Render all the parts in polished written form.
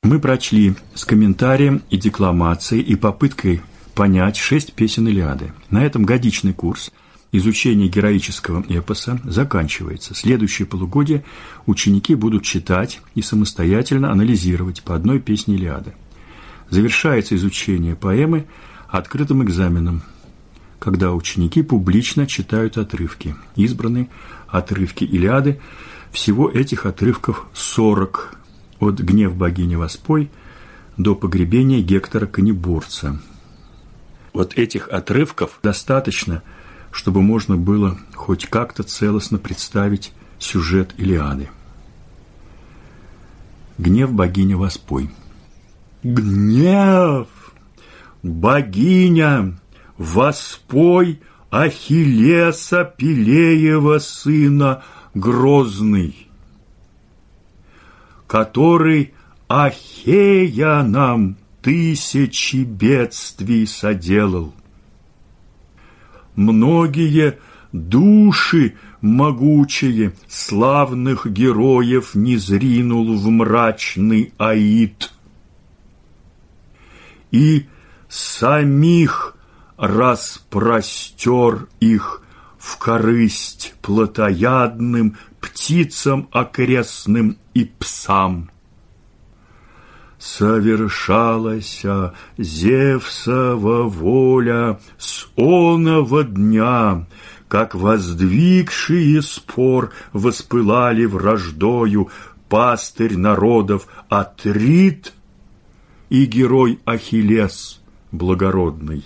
Мы прочли с комментарием и декламацией и попыткой понять 6 песен Илиады. На этом годичный курс изучения героического эпоса заканчивается. Следующее полугодие ученики будут читать и самостоятельно анализировать по одной песне Илиады. Завершается изучение поэмы открытым экзаменом, когда ученики публично читают отрывки. Избраны отрывки Илиады. Всего этих отрывков 40, от «Гнев богини Воспой» до погребения Гектора Канебурца. Вот этих отрывков достаточно, чтобы можно было хоть как-то целостно представить сюжет Илиады. Гнев богини Воспой. Гнев богиня Воспой Ахиллеса Пелеева сына грозный, который Ахеянам тысячи бедствий соделал. Многие души могучие славных героев низринул в мрачный Аид, и самих распростер их в корысть плотоядным птицам окрестным и псам. Совершалася Зевсова воля с оного дня, как воздвигшие спор воспылали враждою пастырь народов Атрит и герой Ахиллес благородный.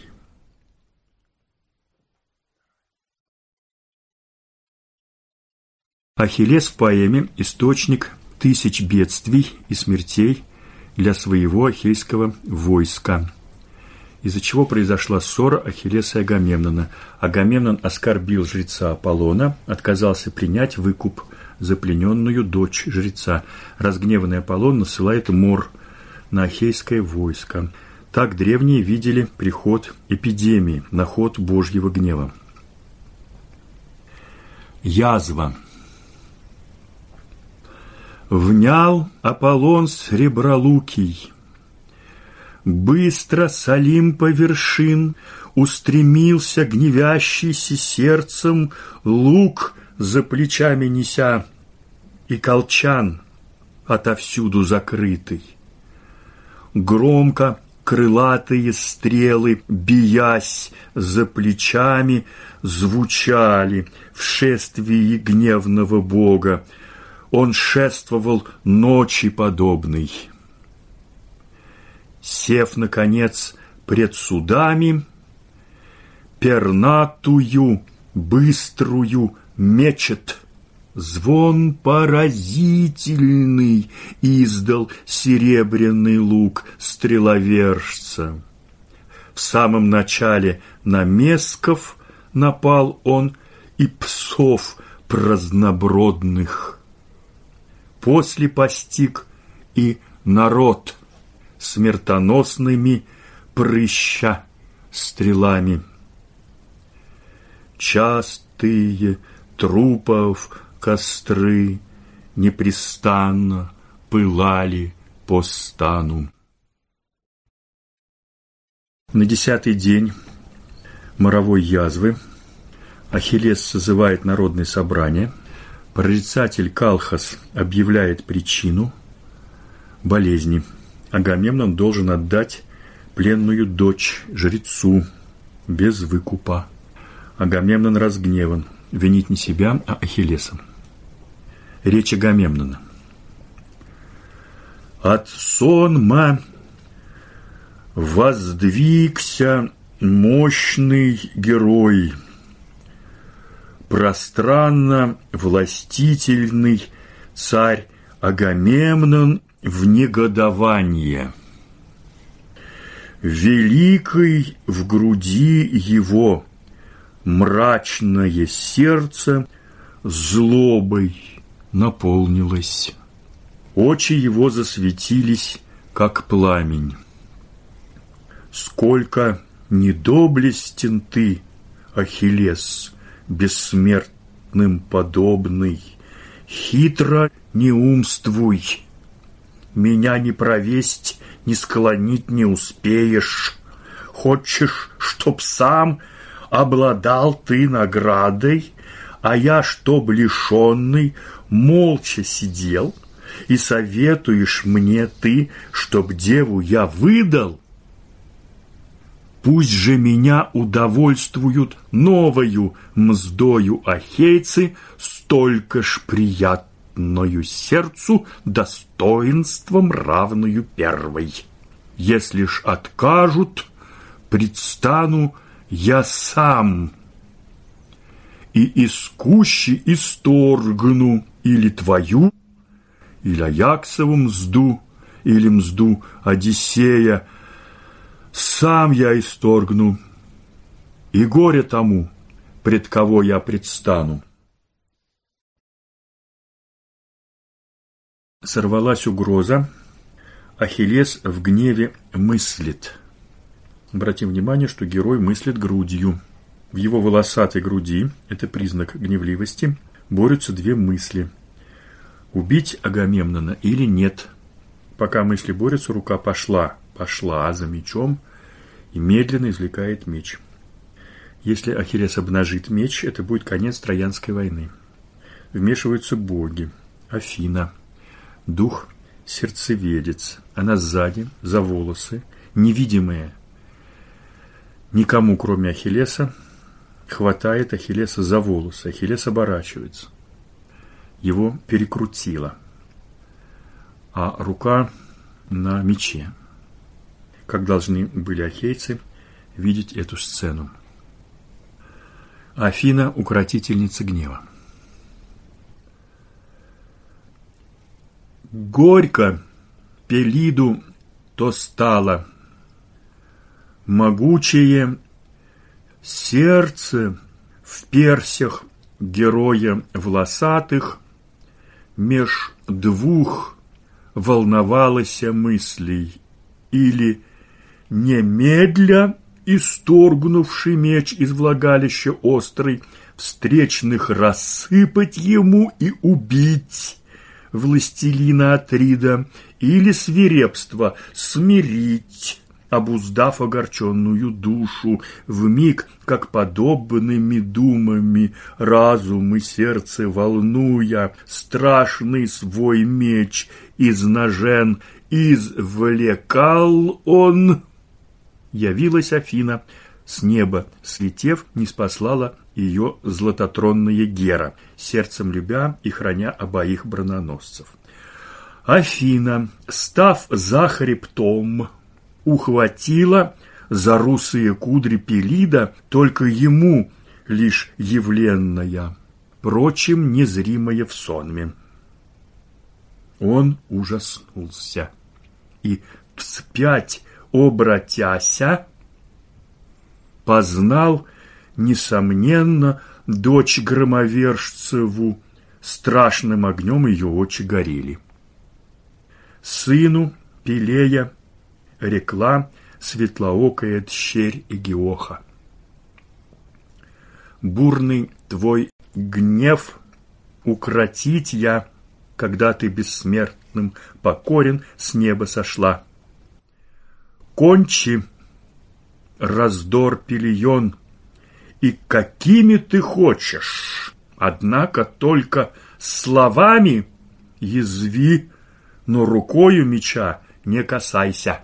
Ахиллес в поэме – источник тысяч бедствий и смертей для своего ахейского войска, из-за чего произошла ссора Ахиллеса и Агамемнона. Агамемнон оскорбил жреца Аполлона, отказался принять выкуп за плененную дочь жреца. Разгневанный Аполлон насылает мор на ахейское войско. Так древние видели приход эпидемии, наход Божьего гнева. Язва. Внял Аполлон сребролукий, быстро с Олимпа вершин устремился гневящийся сердцем лук за плечами неся, и колчан отовсюду закрытый. Громко крылатые стрелы, биясь за плечами, звучали в шествии гневного бога. Он шествовал ночи подобной. Сев, наконец, пред судами, пернатую, быструю мечет. Звон поразительный издал серебряный лук стреловержца. В самом начале на месков напал он и псов празднобродных. После постиг и народ смертоносными прыща стрелами. Частые трупов костры непрестанно пылали по стану. На 10-й день моровой язвы Ахиллес созывает народное собрание. Прорицатель Калхас объявляет причину болезни. Агамемнон должен отдать пленную дочь жрецу без выкупа. Агамемнон разгневан, винит не себя, а Ахиллеса. Речь Агамемнона. От сонма воздвигся мощный герой, пространно властительный царь Агамемнон в негодование. Великой в груди его мрачное сердце злобой наполнилось. Очи его засветились, как пламень. Сколько недоблестен ты, Ахиллес, бессмертным подобный, хитро не умствуй, Меня не провесть, не склонить не успеешь. Хочешь, чтоб сам обладал ты наградой, а я, чтоб лишенный, молча сидел, и советуешь мне ты, чтоб деву я выдал? Пусть же меня удовольствуют новою мздою ахейцы, столько ж приятною сердцу достоинством равную первой. Если ж откажут, предстану я сам, и из кущи исторгну или твою, или Аяксову мзду, или мзду Одиссея, сам я исторгну, и горе тому, пред кого я предстану. Сорвалась угроза. Ахиллес в гневе мыслит. Обратим внимание, что герой мыслит грудью. В его волосатой груди, это признак гневливости, борются две мысли. Убить Агамемнона или нет? Пока мысли борются, рука пошла за мечом и медленно извлекает меч. Если Ахиллес обнажит меч, это будет конец Троянской войны. Вмешиваются боги. Афина, дух-сердцеведец. Она сзади, за волосы, невидимая никому, кроме Ахиллеса, хватает Ахиллеса за волосы. Ахиллес оборачивается. Его перекрутило, а рука на мече. Как должны были ахейцы видеть эту сцену? Афина – укротительница гнева. Горько Пелиду то стало, могучее сердце в персях героя волосатых меж двух волновалося мыслей, или немедля исторгнувший меч из влагалища острый, встречных рассыпать ему и убить властелина Атрида, или свирепство смирить, обуздав огорченную душу, вмиг, как подобными думами разум и сердце волнуя, страшный свой меч из ножен извлекал он. Явилась Афина, с неба слетев, ниспослала ее златотронная Гера, сердцем любя и храня обоих броненосцев. Афина, став за хребтом, ухватила за русые кудри Пелида, только ему лишь явленная, прочим незримая в сонме. Он ужаснулся и, вспять обратяся, познал, несомненно, дочь громовержцеву, страшным огнем ее очи горели. Сыну Пелея рекла светлоокая дщерь Эгиоха: бурный твой гнев укротить я, когда ты бессмертным покорен с неба сошла. Кончи раздор Пелион, и какими ты хочешь, однако только словами язви, но рукою меча не касайся.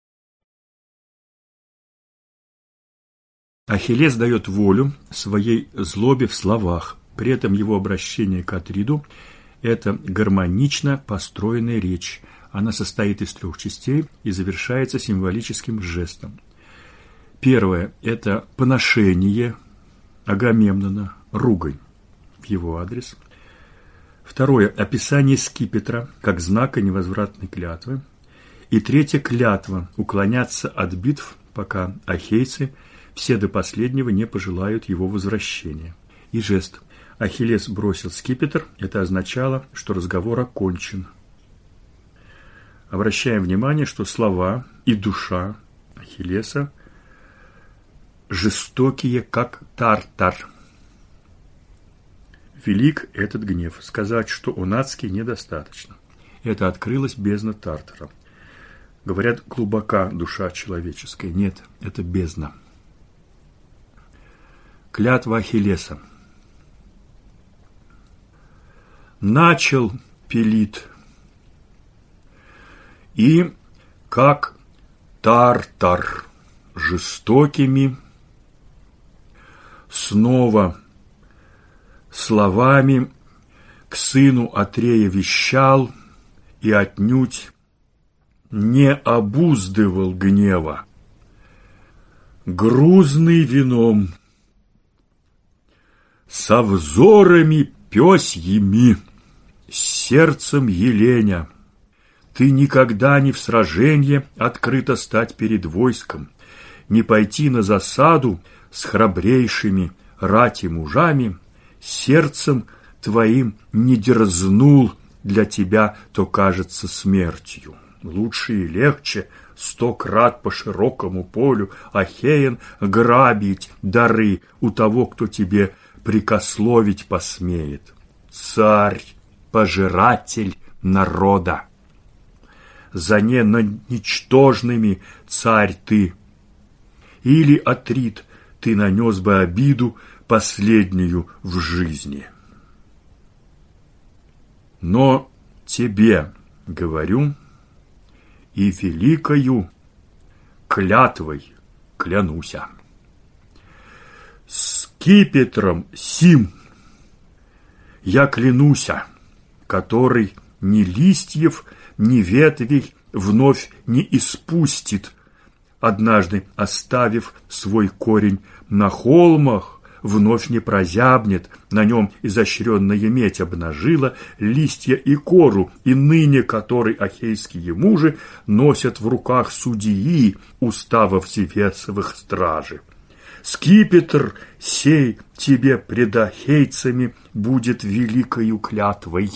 Ахиллес дает волю своей злобе в словах. При этом его обращение к Атриду – это гармонично построенная речь. Она состоит из 3 частей и завершается символическим жестом. Первое – это поношение Агамемнона, ругань в его адрес. Второе – описание скипетра как знака невозвратной клятвы. И третье – клятва уклоняться от битв, пока ахейцы все до последнего не пожелают его возвращения. И жест. Ахиллес бросил скипетр. Это означало, что разговор окончен. Обращаем внимание, что слова и душа Ахиллеса жестокие, как тартар. Велик этот гнев. Сказать, что он адский, недостаточно. это открылась бездна Тартара. Говорят, глубока душа человеческая. Нет, это бездна. Клятва Ахиллеса. Начал Пелит, и, как Тартар жестокими, снова словами к сыну Атрея вещал и отнюдь не обуздывал гнева. Грузный вином, со взорами пёсьими, с сердцем еленя, ты никогда не в сраженье открыто стать перед войском, не пойти на засаду с храбрейшими рати мужами, сердцем твоим не дерзнул для тебя, то кажется смертью. Лучше и легче 100 крат по широкому полю Ахеян грабить дары у того, кто тебе прикословить посмеет. Царь, пожиратель народа. За ничтожными царь ты. Или, Атрит, ты нанес бы обиду последнюю в жизни. Но тебе говорю, и великою клятвой клянуся. Скипетром сим я клянуся, который ни листьев, ни ветвей вновь не испустит, однажды оставив свой корень на холмах, вновь не прозябнет, на нем изощренная медь обнажила листья и кору, и ныне который ахейские мужи носят в руках судьи уставов Зевесовых стражи. Скипетр сей тебе пред ахейцами будет великою клятвой.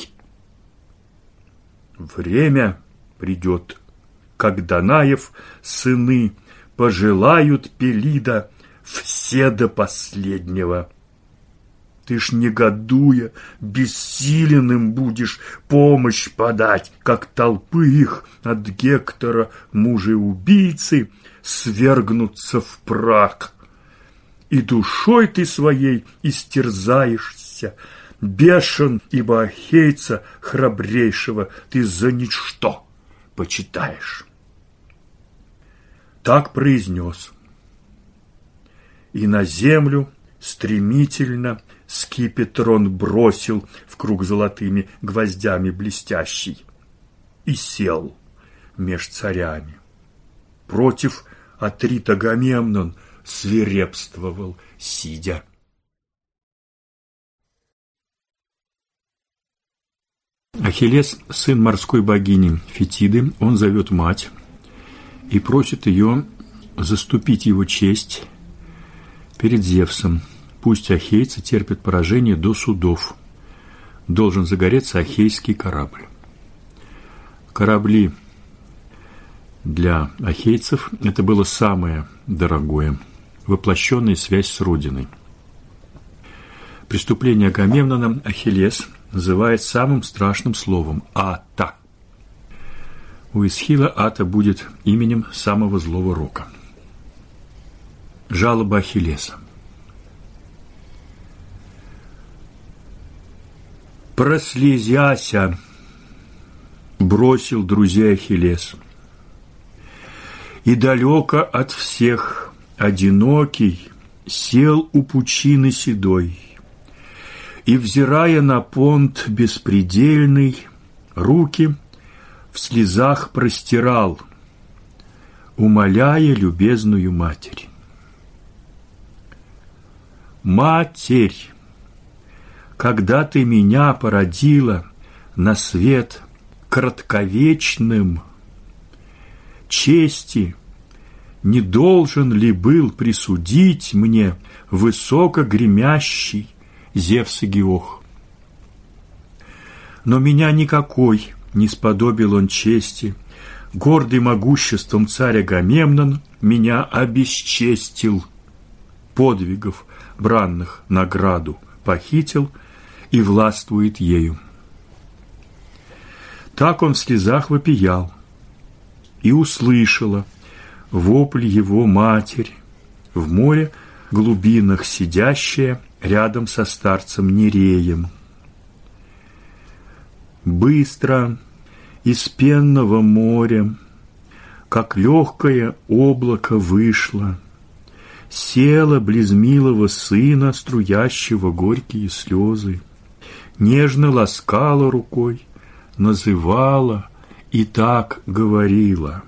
Время придет, как Данаев сыны пожелают Пелида все до последнего. Ты ж, негодуя, бессиленным будешь помощь подать, как толпы их от Гектора мужа-убийцы свергнутся в прах. И душой ты своей истерзаешься, бешен, ибо ахейца храбрейшего ты за ничто почитаешь. Так произнес. И на землю стремительно скипетр он бросил в круг золотыми гвоздями блестящий и сел меж царями. Против Атрит Агамемнон свирепствовал, сидя. Ахиллес, сын морской богини Фетиды, он зовет мать и просит ее заступить его честь перед Зевсом. Пусть ахейцы терпят поражение до судов. Должен загореться ахейский корабль. Корабли для ахейцев – это было самое дорогое, воплощенная связь с родиной. Преступление Агамемнона Ахиллес называет самым страшным словом – Ата. У Эсхила Ата будет именем самого злого рока. Жалоба Ахиллеса. Прослезяся, бросил друзей Ахиллес, и далеко от всех, одинокий, сел у пучины седой, и, взирая на понт беспредельный, руки в слезах простирал, умоляя любезную матерь. Матерь, когда ты меня породила на свет кратковечным, чести не должен ли был присудить мне высоко гремящий Зевс и Геох? Но меня никакой не сподобил он чести, гордый могуществом царь Агамемнон меня обесчестил, подвигов бранных награду похитил и властвует ею. Так он в слезах вопиял, и услышала вопль его матерь, в море глубинах сидящая рядом со старцем Нереем. Быстро из пенного моря, как легкое облако вышло, села близ милого сына, струящего горькие слезы, нежно ласкала рукой, называла и так говорила: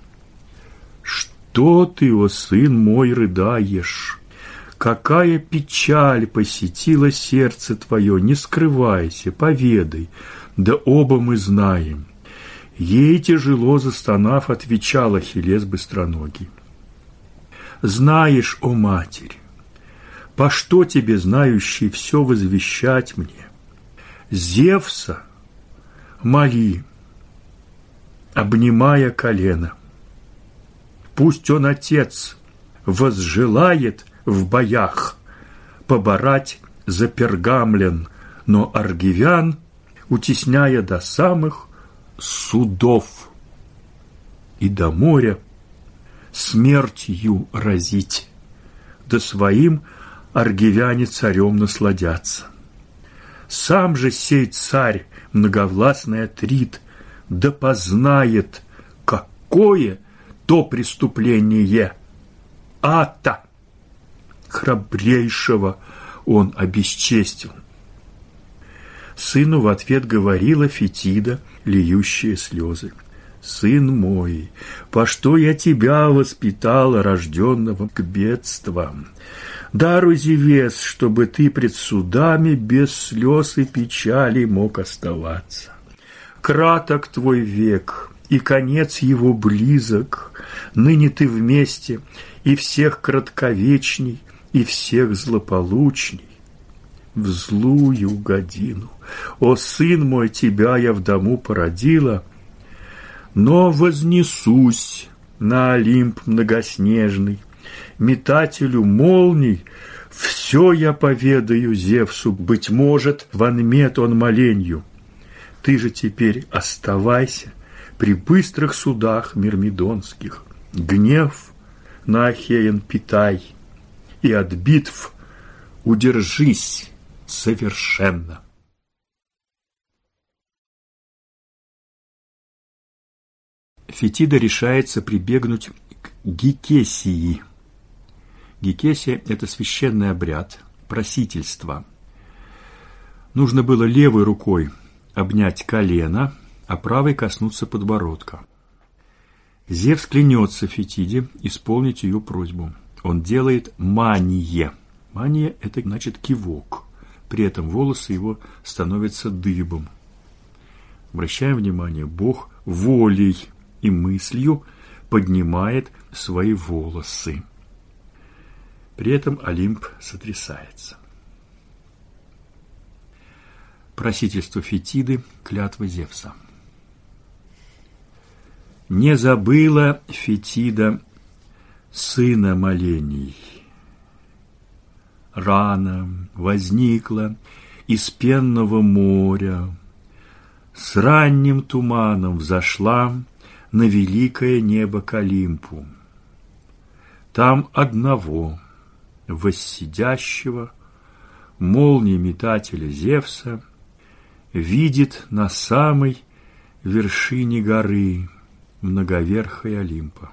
«Что ты, о сын мой, рыдаешь? Какая печаль посетила сердце твое? Не скрывайся, поведай, да оба мы знаем». Ей тяжело застонав, отвечал Ахиллес быстроногий: «Знаешь, о Матерь, по что тебе, знающий, все возвещать мне? Зевса моли, обнимая колено. Пусть он, отец, возжелает в боях поборать за Пергамлен, но аргивян, утесняя до самых судов, и до моря смертью разить, да своим аргивяне царем насладятся. Сам же сей царь, многовластный Атрид, да познает, какое то преступление Ата, храбрейшего, он обесчестил». Сыну в ответ говорила Фетида, льющая слезы: «Сын мой, по что я тебя воспитала, рожденного к бедствам? Даруй, Зевес, чтобы ты пред судами без слез и печали мог оставаться. Краток твой век, и конец его близок. Ныне ты вместе, и всех кратковечней, и всех злополучней. В злую годину, о сын мой, тебя я в дому породила, но вознесусь на Олимп многоснежный, метателю молний, все я поведаю Зевсу, быть может, вонмет он моленью. Ты же теперь оставайся при быстрых судах мирмидонских, гнев на Ахеян питай, и от битв удержись совершенно». Фетида решается прибегнуть к гекесии. Гекесия – это священный обряд, просительство. Нужно было левой рукой обнять колено, а правой коснуться подбородка. Зевс клянется Фетиде исполнить ее просьбу. Он делает мание. Мание – это значит кивок. При этом волосы его становятся дыбом. Обращаем внимание, Бог волей и мыслью поднимает свои волосы. При этом Олимп сотрясается. Просительство Фетиды, клятва Зевса. Не забыла Фетида сына молений. Рано возникла из пенного моря, с ранним туманом взошла на великое небо к Олимпу. Там одного, воссидящего, молнии метателя Зевса, видит на самой вершине горы многоверхой Олимпа.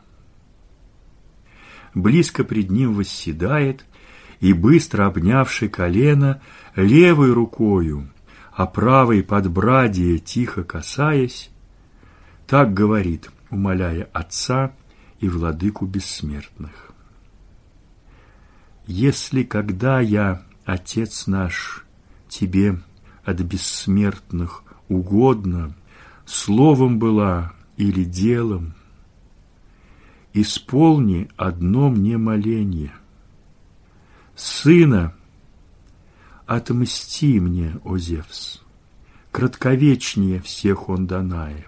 Близко пред ним восседает и, быстро обнявши колено, левой рукою, а правой подбрадие тихо касаясь, так говорит, умоляя Отца и Владыку бессмертных: «Если когда я, Отец наш, тебе от бессмертных угодно, словом была или делом, исполни одно мне моление. Сына отмсти мне, о Зевс, кратковечнее всех он Данаев.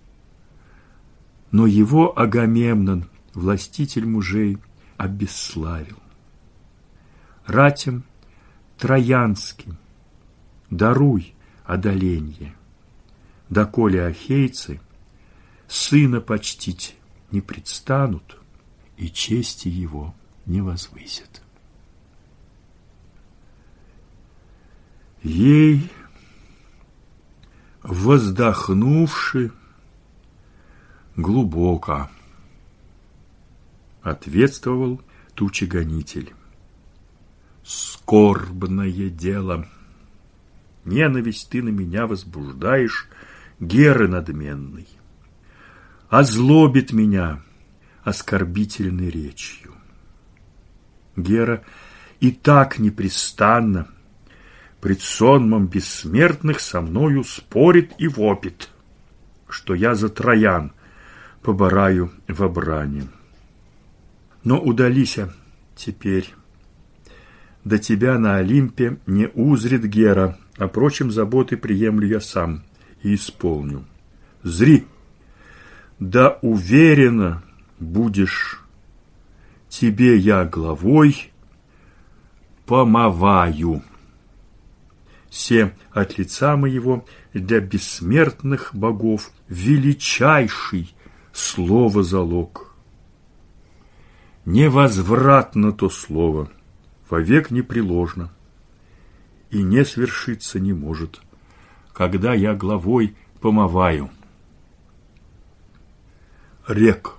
Но его Агамемнон, властитель мужей, обесславил. Ратям троянским даруй одоленье, доколе ахейцы сына почтить не предстанут и чести его не возвысят. Ей, воздохнувши глубоко, ответствовал тучегонитель: скорбное дело, ненависть ты на меня возбуждаешь, Геры надменный, озлобит меня оскорбительной речью. Гера и так непрестанно пред сонмом бессмертных со мною спорит и вопит, что я за Троян побораю во брани. Но удалися теперь, до тебя на Олимпе не узрит Гера, а прочим заботы приемлю я сам и исполню. Зри, да уверенно будешь, тебе я главой помываю. Се от лица моего для бессмертных богов величайший слово залог. Невозвратно то слово, вовек непреложно, и не свершиться не может, когда я главой помываю. Рек.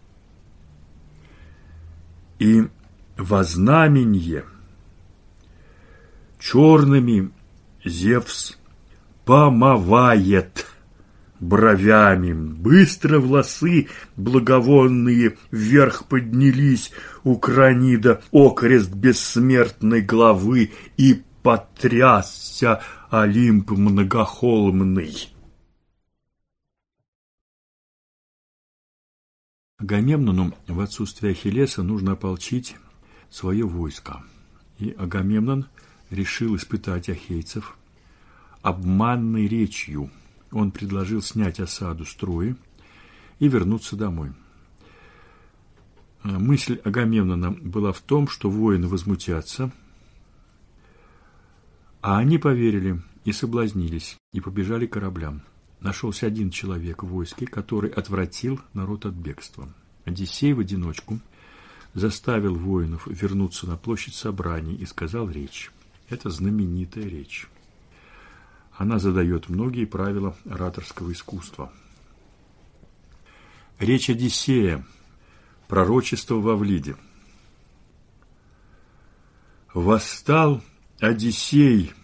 И во знаменье черными Зевс помывает бровями. Быстро волосы благовонные вверх поднялись у Кранида окрест бессмертной главы, и потрясся Олимп многохолмный. Агамемнону в отсутствие Ахиллеса нужно ополчить свое войско. И Агамемнон решил испытать ахейцев обманной речью. Он предложил снять осаду с Трои и вернуться домой. Мысль Агамемнона была в том, что воины возмутятся, а они поверили и соблазнились, и побежали к кораблям. Нашелся один человек в войске, который отвратил народ от бегства. Одиссей в одиночку заставил воинов вернуться на площадь собраний и сказал речь. Это знаменитая речь. Она задает многие правила ораторского искусства. Речь Одиссея. Пророчество в Авлиде. Восстал Одиссей,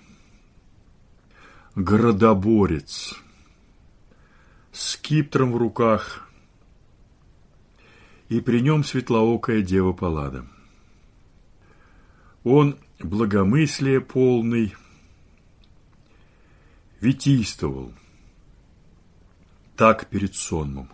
городоборец, с скипетром в руках, и при нем светлоокая дева Паллада. Он благомыслие полный витийствовал так перед сонмом: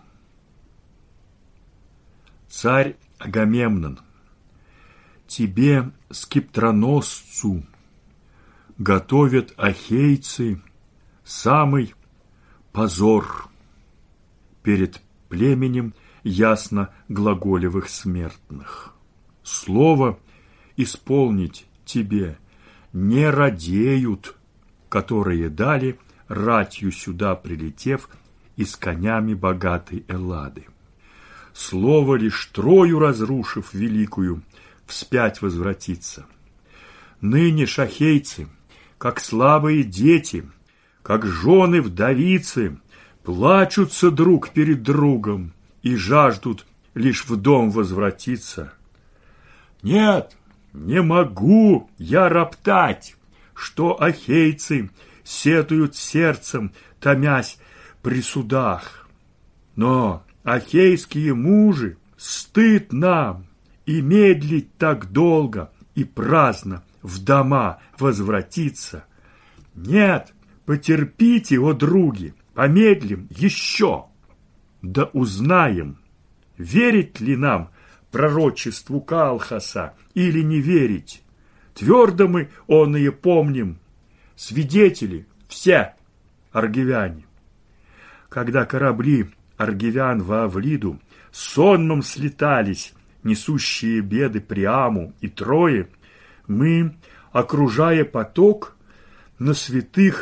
царь Агамемнон, тебе, скиптроносцу, готовят ахейцы самый позор перед племенем ясно глаголевых смертных. Слово исполнить тебе не радеют, которые дали, ратью сюда прилетев, и с конями богатой Эллады. Слово лишь Трою разрушив великую, вспять возвратится. Ныне шахейцы, как слабые дети, как жены вдовицы, плачутся друг перед другом и жаждут лишь в дом возвратиться. Нет, не могу я роптать, что ахейцы сетуют сердцем, томясь при судах. Но ахейские мужи, стыд нам и медлить так долго и праздно в дома возвратиться. Нет, потерпите, о други, помедлим еще, да узнаем, верить ли нам пророчеству Калхаса или не верить. Твердо мы оное помним, свидетели все аргивяне. Когда корабли аргивян во Авлиду сонмом слетались, несущие беды Приаму и Трое, мы, окружая поток, на святых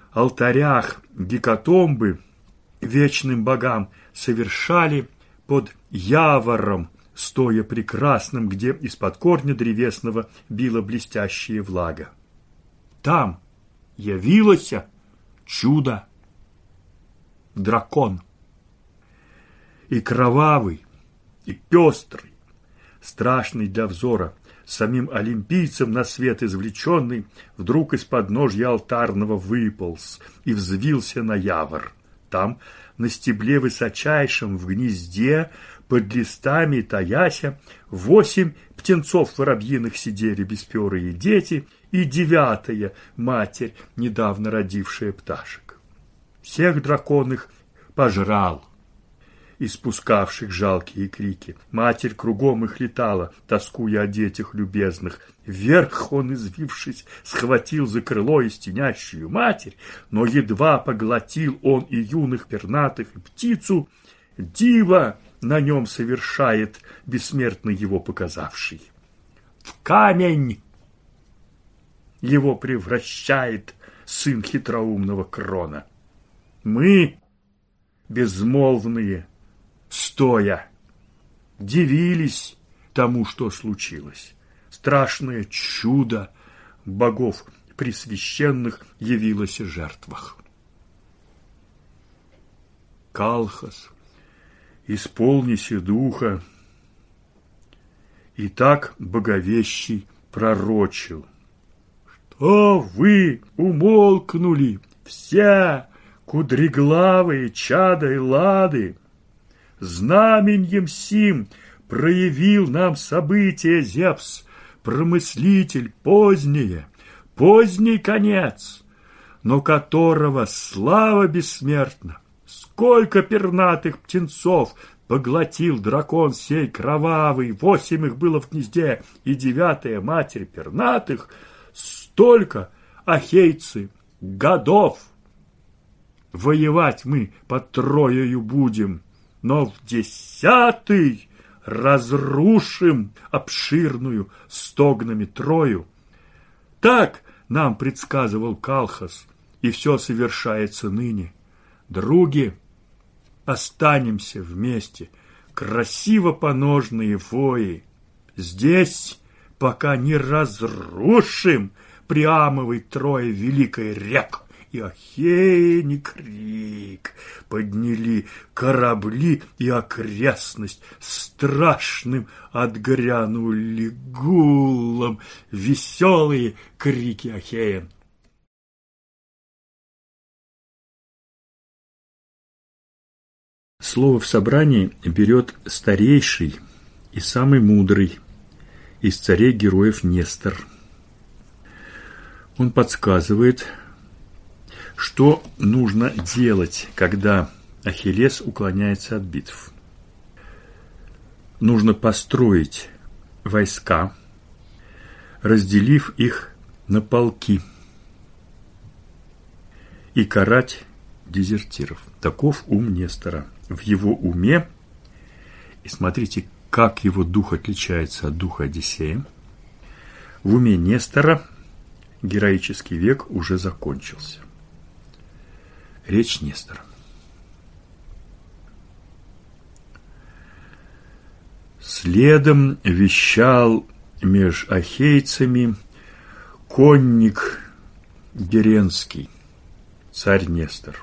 алтарях гекатомбы вечным богам совершали под явором, стоя прекрасным, где из-под корня древесного била блестящая влага. Там явилось чудо, дракон. И кровавый, и пестрый, страшный для взора, самим олимпийцем на свет извлеченный, вдруг из подножья алтарного выполз и взвился на явор. Там, на стебле высочайшем, в гнезде, под листами таяся, 8 птенцов воробьиных сидели бесперые дети и 9-я матерь, недавно родившая пташек. Всех дракон их пожрал, испускавших жалкие крики. Матерь кругом их летала, тоскуя о детях любезных. Вверх он, извившись, схватил за крыло и стенящую матерь, но едва поглотил он и юных пернатых, и птицу, диво на нем совершает бессмертный его показавший. В камень его превращает сын хитроумного Крона. Мы, безмолвные, стоя, дивились тому, что случилось. Страшное чудо богов пресвященных явилось в жертвах. Калхас, исполнися духа, и так боговещий пророчил: что вы умолкнули, все кудреглавые чада Эллады? Знаменьем сим проявил нам событие Зевс, промыслитель поздний конец, но которого слава бессмертна. Сколько пернатых птенцов поглотил дракон сей кровавый, 8 их было в гнезде, и 9-я матерь пернатых, столько, ахейцы, годов. Воевать мы под Троею будем, но в 10-й разрушим обширную стогнами Трою. Так нам предсказывал Калхас, и все совершается ныне. Други, останемся вместе, красиво поножные вои. Здесь, пока не разрушим Приамовой Трое великой рек, и ахеяне крик подняли корабли, и окрестность страшным отгрянули гулом веселые крики ахеян. Слово в собрании берет старейший и самый мудрый из царей-героев Нестор. Он подсказывает, что нужно делать, когда Ахиллес уклоняется от битв. Нужно построить войска, разделив их на полки, и карать дезертиров. Таков ум Нестора. В его уме, и смотрите, как его дух отличается от духа Одиссея, в уме Нестора героический век уже закончился. Речь Нестора. Следом вещал меж ахейцами конник Геренский, царь Нестор.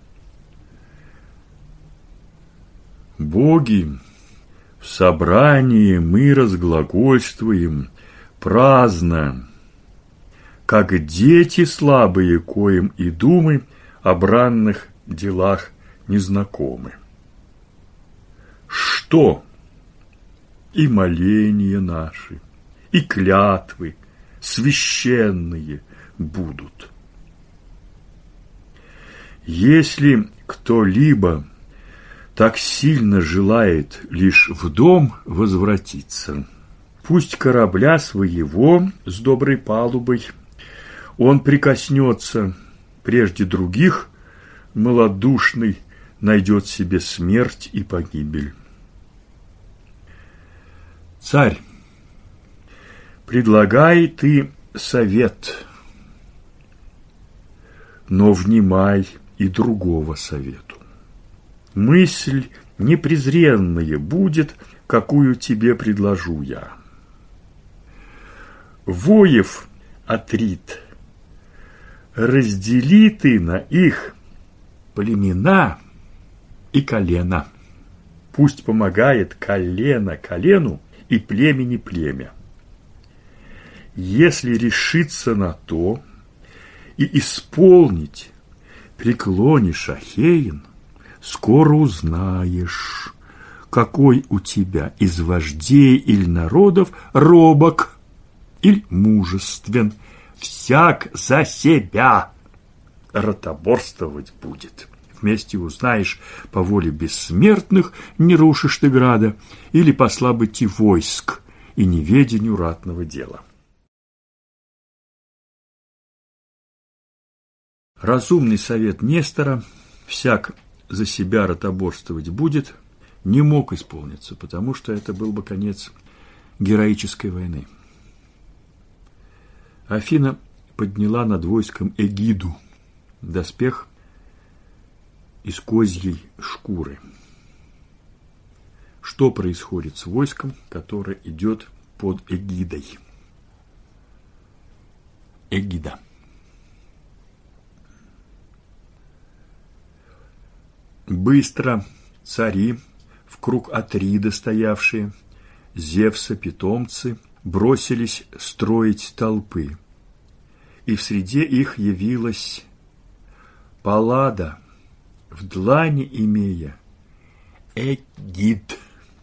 Боги, в собрании мы разглагольствуем праздно, как дети слабые, коим и думы о бранных делах незнакомы. Что и моления наши, и клятвы священные будут. Если кто-либо так сильно желает лишь в дом возвратиться, пусть корабля своего с доброй палубой он прикоснется прежде других, малодушный найдет себе смерть и погибель. Царь, предлагай ты совет. но внимай и другого совету. Мысль непрезренная будет, какую тебе предложу я. Воев Атрит, раздели ты на их племена и колено. Пусть помогает колено колену и племени племя. Если решиться на то и исполнить, преклонишь Ахеин, скоро узнаешь, какой у тебя из вождей или народов робок или мужествен, всяк за себя ротоборствовать будет. Вместе узнаешь, по воле бессмертных не рушишь ты града, или по слабости войск и неведению ратного дела. Разумный совет Нестора, всяк за себя ротоборствовать будет, не мог исполниться, потому что это был бы конец героической войны. Афина подняла над войском эгиду, доспех из козьей шкуры. Что происходит с войском, которое идет под эгидой? Эгида. Быстро цари, в круг Атрида стоявшие, Зевса питомцы, бросились строить толпы. И в среде их явилась Паллада, в длани имея эгид,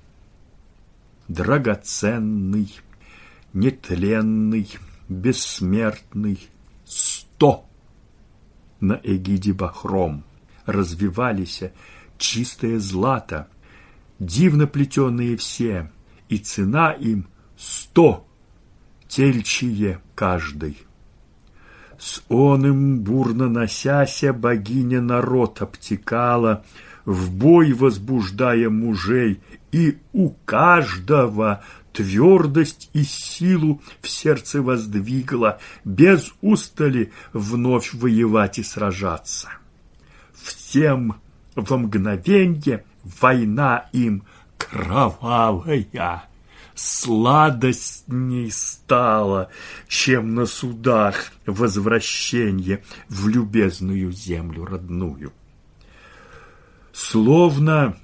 драгоценный, нетленный, бессмертный, 100 на эгиде бахром развивались чистое злато, дивно плетеные все, и цена им 100 тельчие каждый. С оным бурно носяся богиня народ обтекала, в бой возбуждая мужей, и у каждого твердость и силу в сердце воздвигла, без устали вновь воевать и сражаться. Всем во мгновенье война им кровавая сладостней стала, чем на судах возвращенье в любезную землю родную. Словно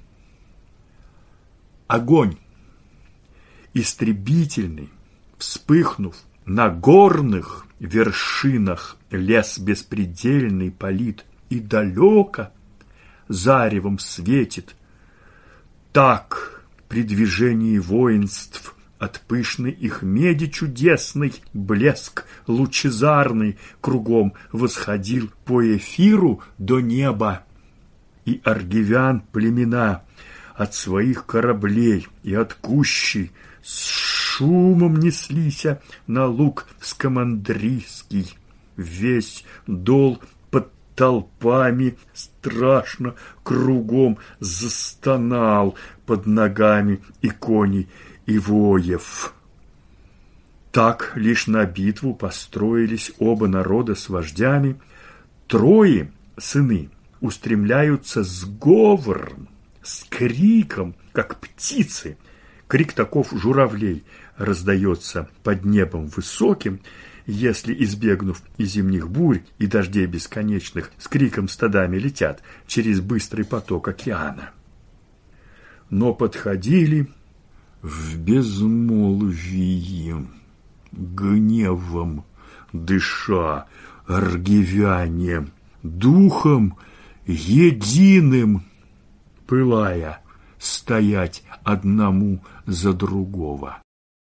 огонь истребительный, вспыхнув на горных вершинах, лес беспредельный палит и далеко заревом светит, так при движении воинств от пышной их меди чудесный блеск лучезарный кругом восходил по эфиру до неба. И аргивян племена от своих кораблей и от кущи с шумом неслися на луг скамандрийский. Весь дол под толпами страшно кругом застонал под ногами и коней, и воев. Так лишь на битву построились оба народа с вождями. Трое сыны устремляются с говором, с криком, как птицы. Крик таков журавлей раздается под небом высоким, если, избегнув и зимних бурь, и дождей бесконечных, с криком стадами летят через быстрый поток океана. Но подходили в безмолвии, гневом дыша, аргивяне, духом единым пылая, стоять одному за другого.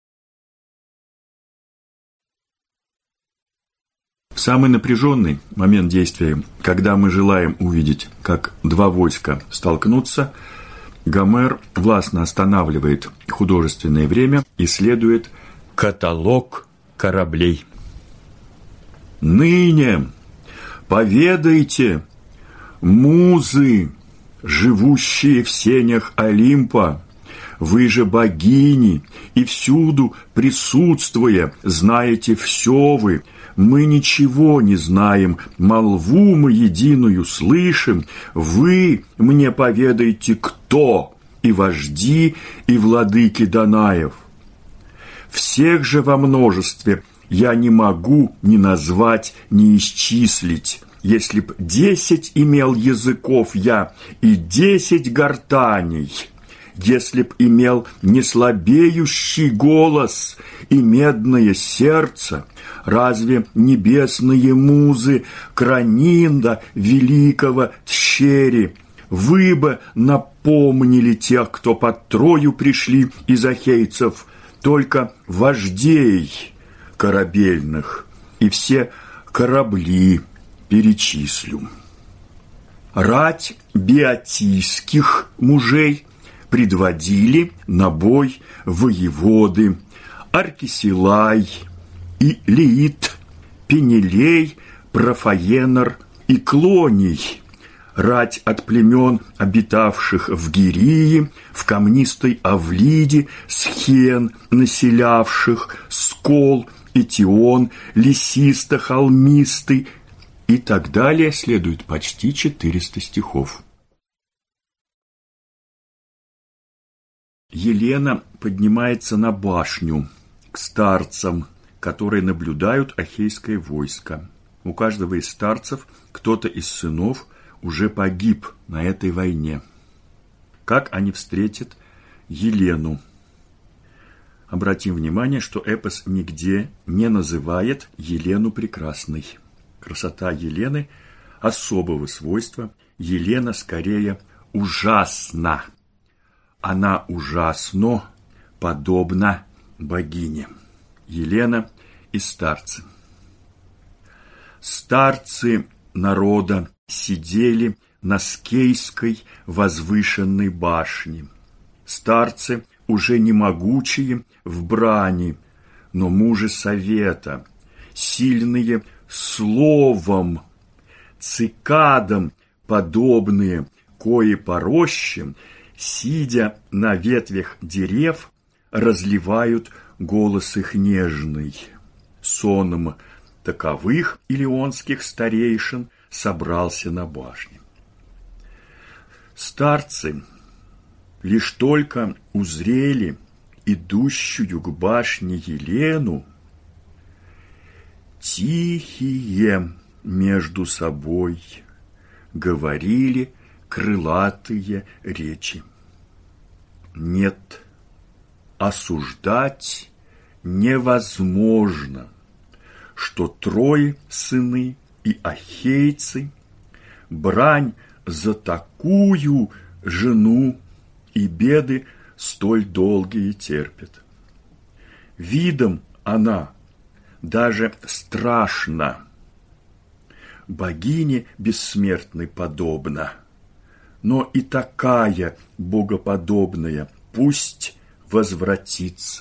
Самый напряженный момент действия, когда мы желаем увидеть, как два войска столкнутся, Гомер властно останавливает художественное время и исследует каталог кораблей. «Ныне поведайте, музы, живущие в сенях Олимпа, вы же богини, и всюду присутствуя, знаете все вы, Мы ничего не знаем, молву мы единую слышим. Вы мне поведайте, кто и вожди, и владыки Данаев. Всех же во множестве я не могу ни назвать, ни исчислить. Если б 10 имел языков я и 10 гортаней, если б имел неслабеющий голос и медное сердце, разве небесные музы Кранинда великого тщери, вы бы напомнили тех, кто под Трою пришли из ахейцев, только вождей корабельных, и все корабли перечислю. Рать биотийских мужей предводили на бой воеводы Аркисилай и Лиит, Пенелей, Профаенор и Клоний, рать от племен, обитавших в Гирии, в камнистой Авлиде, Схен, населявших Скол, Этион, лесисто-холмистый, и так далее. Следует почти 400 стихов. Елена поднимается на башню к старцам, которые наблюдают ахейское войско. У каждого из старцев кто-то из сынов уже погиб на этой войне. Как они встретят Елену? Обратим внимание, что эпос нигде не называет Елену прекрасной. Красота Елены особого свойства. Елена скорее ужасна. Она ужасно подобна богине. Елена и старцы. Старцы народа сидели на Скейской возвышенной башне. Старцы уже не могучие в брани, но мужи совета, сильные словом, цикадам подобные, кои по рощам, сидя на ветвях дерев, разливают голос их нежный. Соном таковых илионских старейшин собрался на башне. Старцы лишь только узрели идущую к башне Елену, тихие между собой говорили крылатые речи. Нет, осуждать невозможно, что трое сыны и ахейцы брань за такую жену и беды столь долгие терпят. Видом она даже страшна, богине бессмертной подобна, но и такая богоподобная пусть возвратится.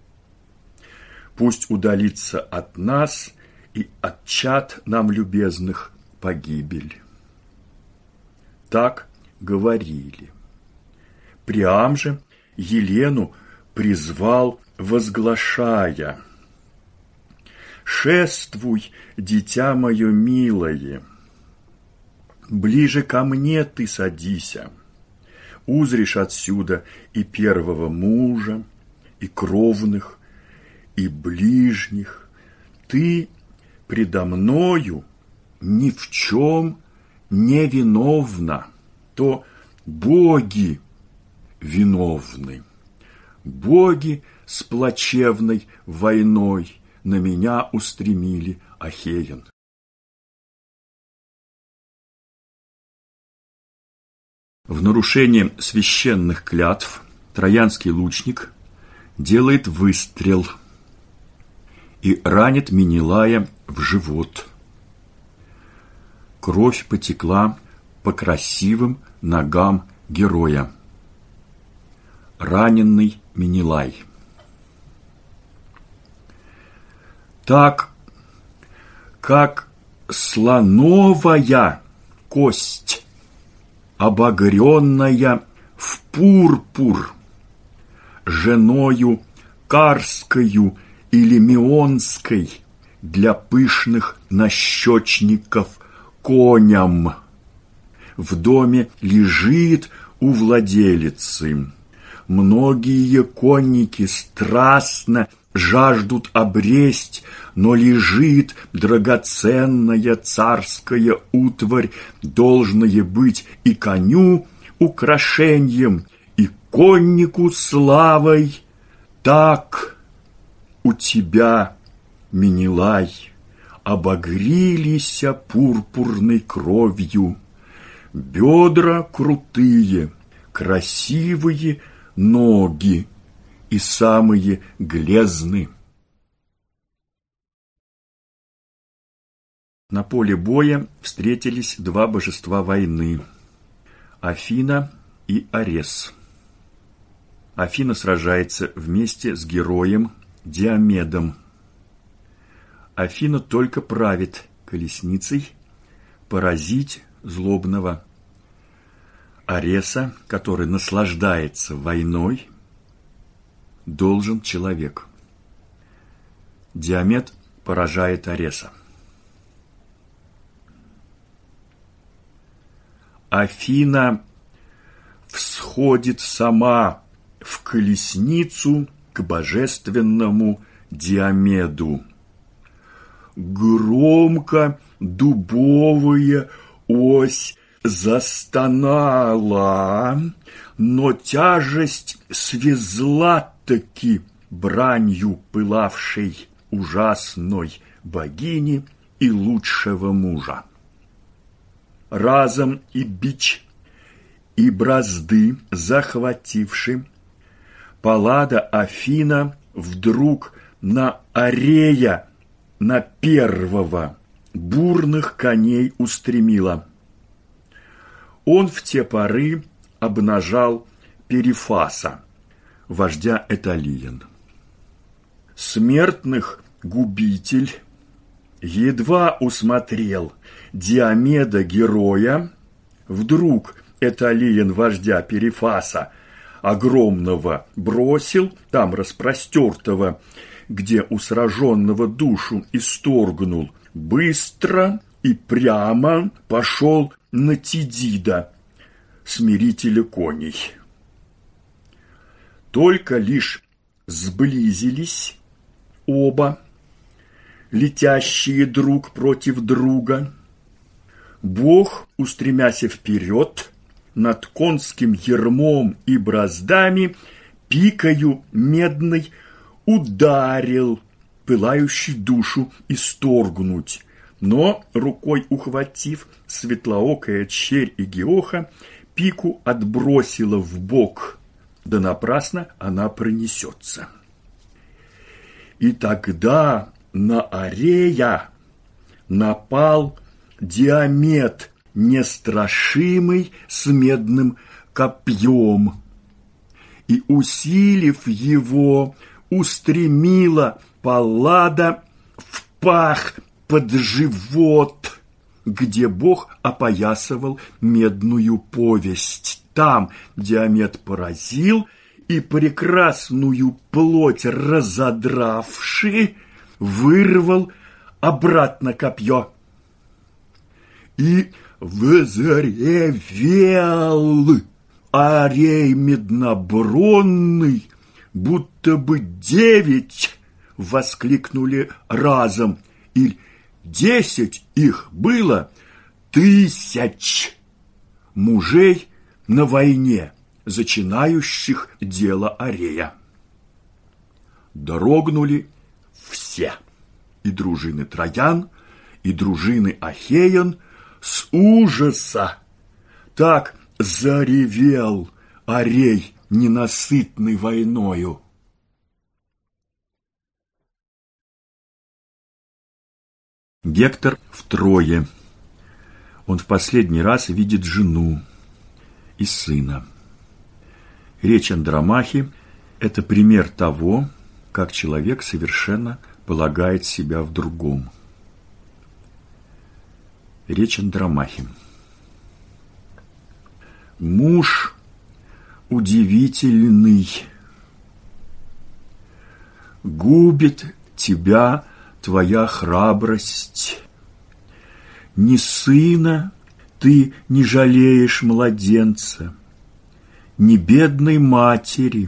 Пусть удалится от нас и от чад нам любезных погибель. Так говорили. Приам же Елену призвал, возглашая: «Шествуй, дитя мое милое, ближе ко мне ты садися, узришь отсюда и первого мужа, и кровных, и ближних. Ты предо мною ни в чем не виновна, то боги виновны. Боги с плачевной войной на меня устремили ахеян». В нарушение священных клятв троянский лучник делает выстрел и ранит Менелая в живот. Кровь потекла по красивым ногам героя. Раненый Менелай. Так, как слоновая кость, обогренная в пурпур, женою карскою или мионской, для пышных нащечников коням. В доме лежит у владелицы. Многие конники страстно жаждут обресть, но лежит драгоценная царская утварь, должное быть и коню украшением, и коннику славой. Так у тебя, Менелай, обогрилися пурпурной кровью, бедра крутые, красивые ноги и самые глезны. На поле боя встретились два божества войны – Афина и Арес. Афина сражается вместе с героем Диомедом. Афина только правит колесницей поразить злобного Ареса, который наслаждается войной, должен человек. Диомед поражает Ареса. Афина всходит сама в колесницу к божественному Диомеду. Громко дубовая ось застонала, но тяжесть свезла-таки бранью пылавшей ужасной богини и лучшего мужа. Разом и бич, и бразды захвативши, Паллада Афина вдруг на Арея, на первого, бурных коней устремила. Он в те поры обнажал Перифаса, вождя Этолиен. Смертных губитель едва усмотрел Диомеда героя, вдруг Этолиен вождя Перифаса огромного бросил, там распростертого, где у сраженного душу исторгнул, быстро и прямо пошел на Тидида, смирителя коней. Только лишь сблизились оба, летящие друг против друга, Бог, устремяся вперед, над конским ермом и браздами, пикою медной ударил, пылающий душу исторгнуть, но, рукой ухватив светлоокая черь Игиоха, пику отбросила в бок, да напрасно она пронесется. И тогда на Арея напал Диомед, нестрашимый с медным копьем, и, усилив его, устремила Паллада в пах под живот, где Бог опоясывал медную повесть. Там Диомед поразил и, прекрасную плоть разодравши, вырвал обратно копье. И взревел Арей меднобронный, будто бы 9 воскликнули разом, и 10 их было 1000 мужей на войне, зачинающих дело Арея. Дрогнули все, и дружины Троян, и дружины Ахеян, с ужаса. Так заревел Арей, ненасытный войною. Гектор в Трое. Он в последний раз видит жену и сына. Речь Андромахи – это пример того, как человек совершенно полагает себя в другом. Речь Андромахи. Муж удивительный, губит тебя твоя храбрость. Ни сына ты не жалеешь младенца, ни бедной матери.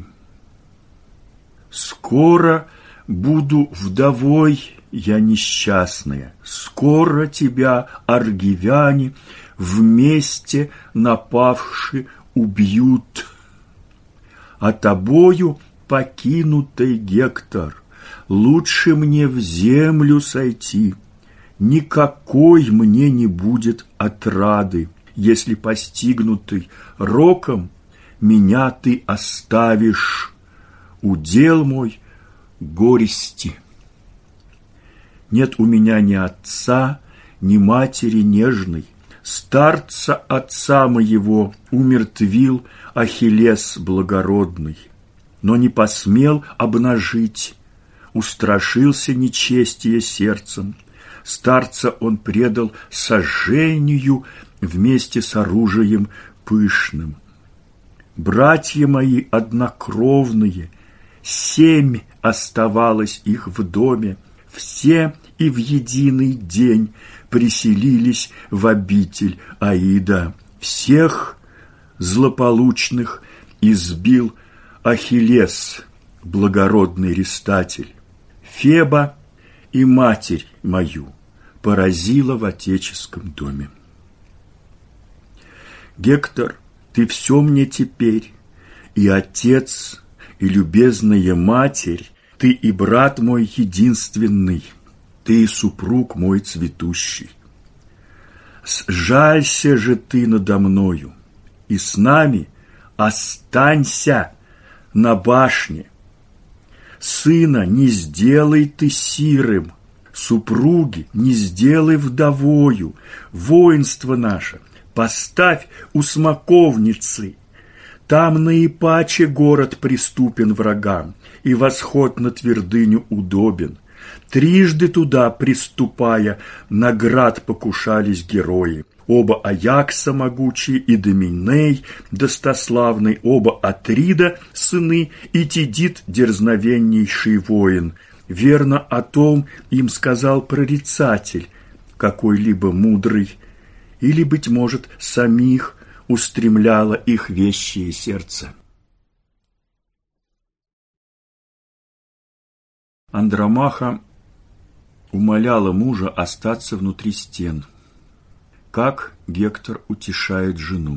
Скоро буду вдовой я несчастная, скоро тебя аргивяне вместе напавши убьют. А тобою, покинутый Гектор, лучше мне в землю сойти. Никакой мне не будет отрады, если постигнутый роком меня ты оставишь. Удел мой горести. Нет у меня ни отца, ни матери нежной. Старца отца моего умертвил Ахиллес благородный, но не посмел обнажить, устрашился нечестия сердцем. Старца он предал сожжению вместе с оружием пышным. Братья мои однокровные, 7 оставалось их в доме, все и в единый день приселились в обитель Аида. Всех злополучных избил Ахиллес, благородный рестатель. Феба и матерь мою поразила в отеческом доме. Гектор, ты все мне теперь, и отец, и любезная матерь, ты и брат мой единственный, ты и супруг мой цветущий. Сжалься же ты надо мною, и с нами останься на башне. Сына не сделай ты сирым, супруги не сделай вдовою, воинство наше поставь у смоковницы. Там наипаче город приступен врагам, и восход на твердыню удобен. Трижды туда, приступая, наград покушались герои. Оба Аякса могучие и Доминей достославный, оба Атрида сыны и Тидит дерзновеннейший воин. Верно о том им сказал прорицатель, какой-либо мудрый, или, быть может, самих устремляло их вещее сердце. Андромаха умоляла мужа остаться внутри стен. Как Гектор утешает жену.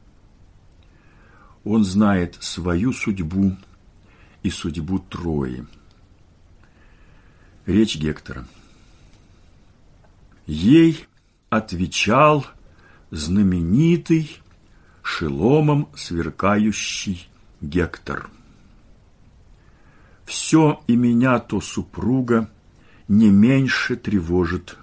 Он знает свою судьбу и судьбу Трои. Речь Гектора. Ей отвечал знаменитый, шеломом сверкающий Гектор. Все и меня то супруга не меньше тревожит.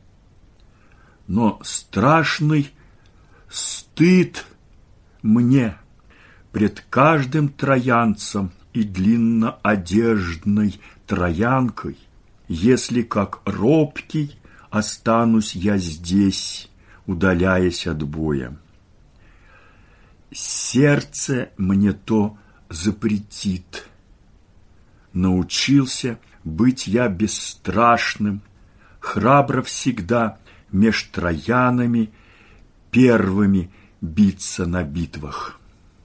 Но страшный стыд мне пред каждым троянцем и длинноодеждной троянкой, если как робкий останусь я здесь, удаляясь от боя. Сердце мне то запретит. Научился быть я бесстрашным, храбро всегда меж троянами первыми биться на битвах.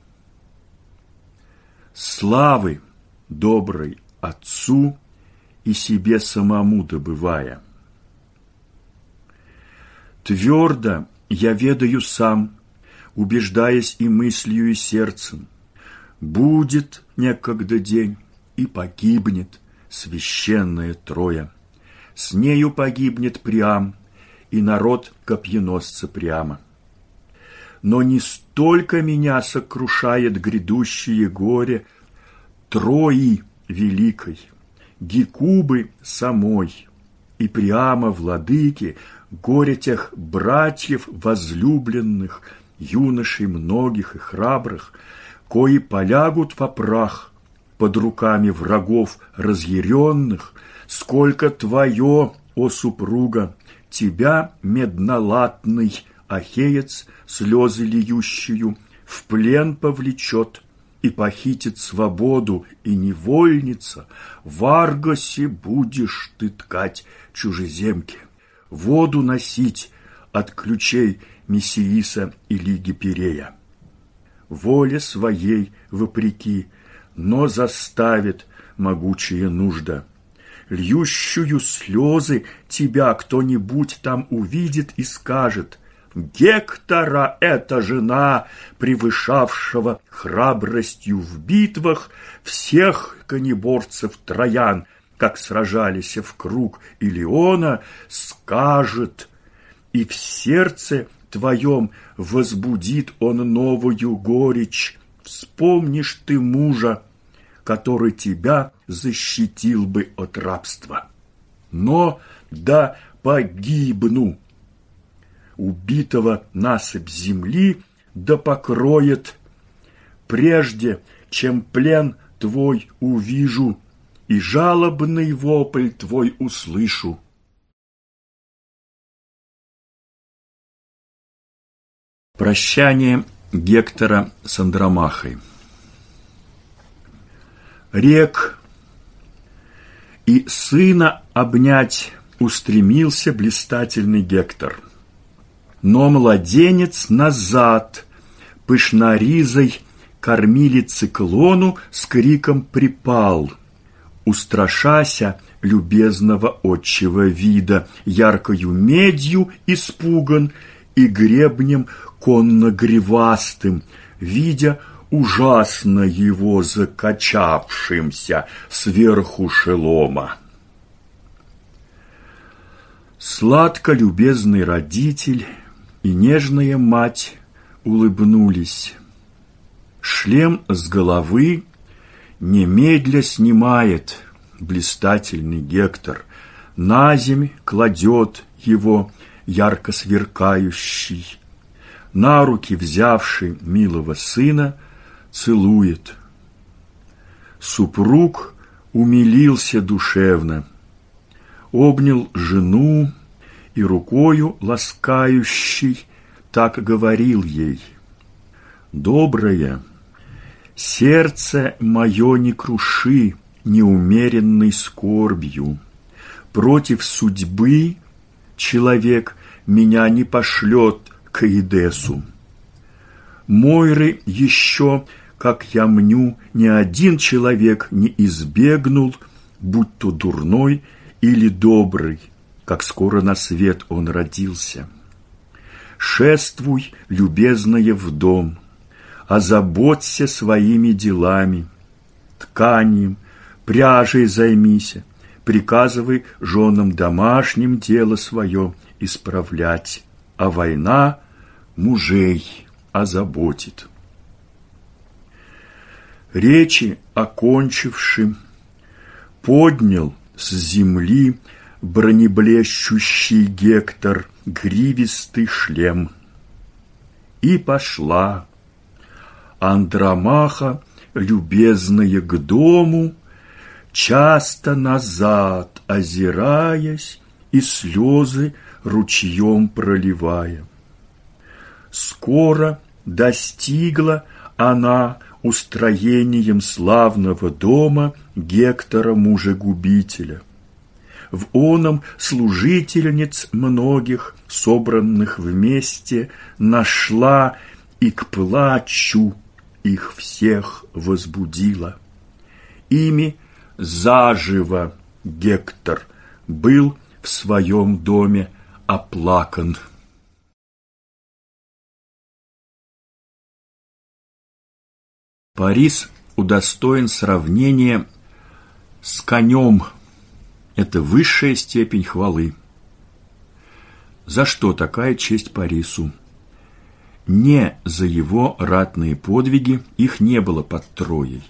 Славы доброй отцу и себе самому добывая. Твердо я ведаю сам, убеждаясь и мыслью, и сердцем. Будет некогда день, и погибнет священная Троя. С нею погибнет Приам и народ копьеносца Приама. Но не столько меня сокрушает грядущее горе Трои великой, Гекубы самой и Приама владыки, горе тех братьев возлюбленных, юношей многих и храбрых, кои полягут во прах под руками врагов разъяренных, сколько твое, о супруга, тебя, меднолатный ахеец, слезы льющую, в плен повлечет и похитит свободу, и невольница, в Аргосе будешь ты ткать чужеземки, воду носить от ключей Мессииса и Лиги Пирея. Воле своей вопреки, но заставит могучая нужда. Льющую слезы тебя кто-нибудь там увидит и скажет: Гектора эта жена, превышавшего храбростью в битвах всех конеборцев троян, как сражались в круг Илиона, скажет, и в сердце твоем возбудит он новую горечь. Вспомнишь ты мужа, который тебя защитил бы от рабства. Но да погибну, убитого насыпь земли да покроет, прежде чем плен твой увижу и жалобный вопль твой услышу. Прощание Гектора с Андромахой. Рек и сына обнять устремился блистательный Гектор. Но младенец назад, пышноризой кормилице Клону с криком припал, устрашася любезного отчего вида, яркою медью испуган и гребнем конно-гривастым, видя ужасно его закачавшимся сверху шелома. Сладко любезный родитель и нежная мать улыбнулись. Шлем с головы немедля снимает блистательный Гектор, на земь кладет его ярко сверкающий, на руки взявший милого сына, целует. Супруг умилился душевно, обнял жену и рукою ласкающей так говорил ей: «Добрая, сердце мое не круши неумеренной скорбью, против судьбы человек меня не пошлет к Эидесу. Мойры еще, как я мню, ни один человек не избегнул, будь то дурной или добрый, как скоро на свет он родился. Шествуй, любезная, в дом, озаботься своими делами, тканием, пряжей займися, приказывай женам домашним дело свое исправлять, а война мужей озаботит». Речи окончивши, поднял с земли бронеблещущий Гектор гривистый шлем. И пошла Андромаха, любезная, к дому, часто назад озираясь и слезы ручьем проливая. Скоро достигла она устроением славного дома Гектора мужа-губителя. В оном служительниц многих, собранных вместе, нашла и к плачу их всех возбудила. Ими заживо Гектор был в своем доме оплакан. Парис удостоен сравнения с конем. Это высшая степень хвалы. За что такая честь Парису? Не за его ратные подвиги, их не было под Троей.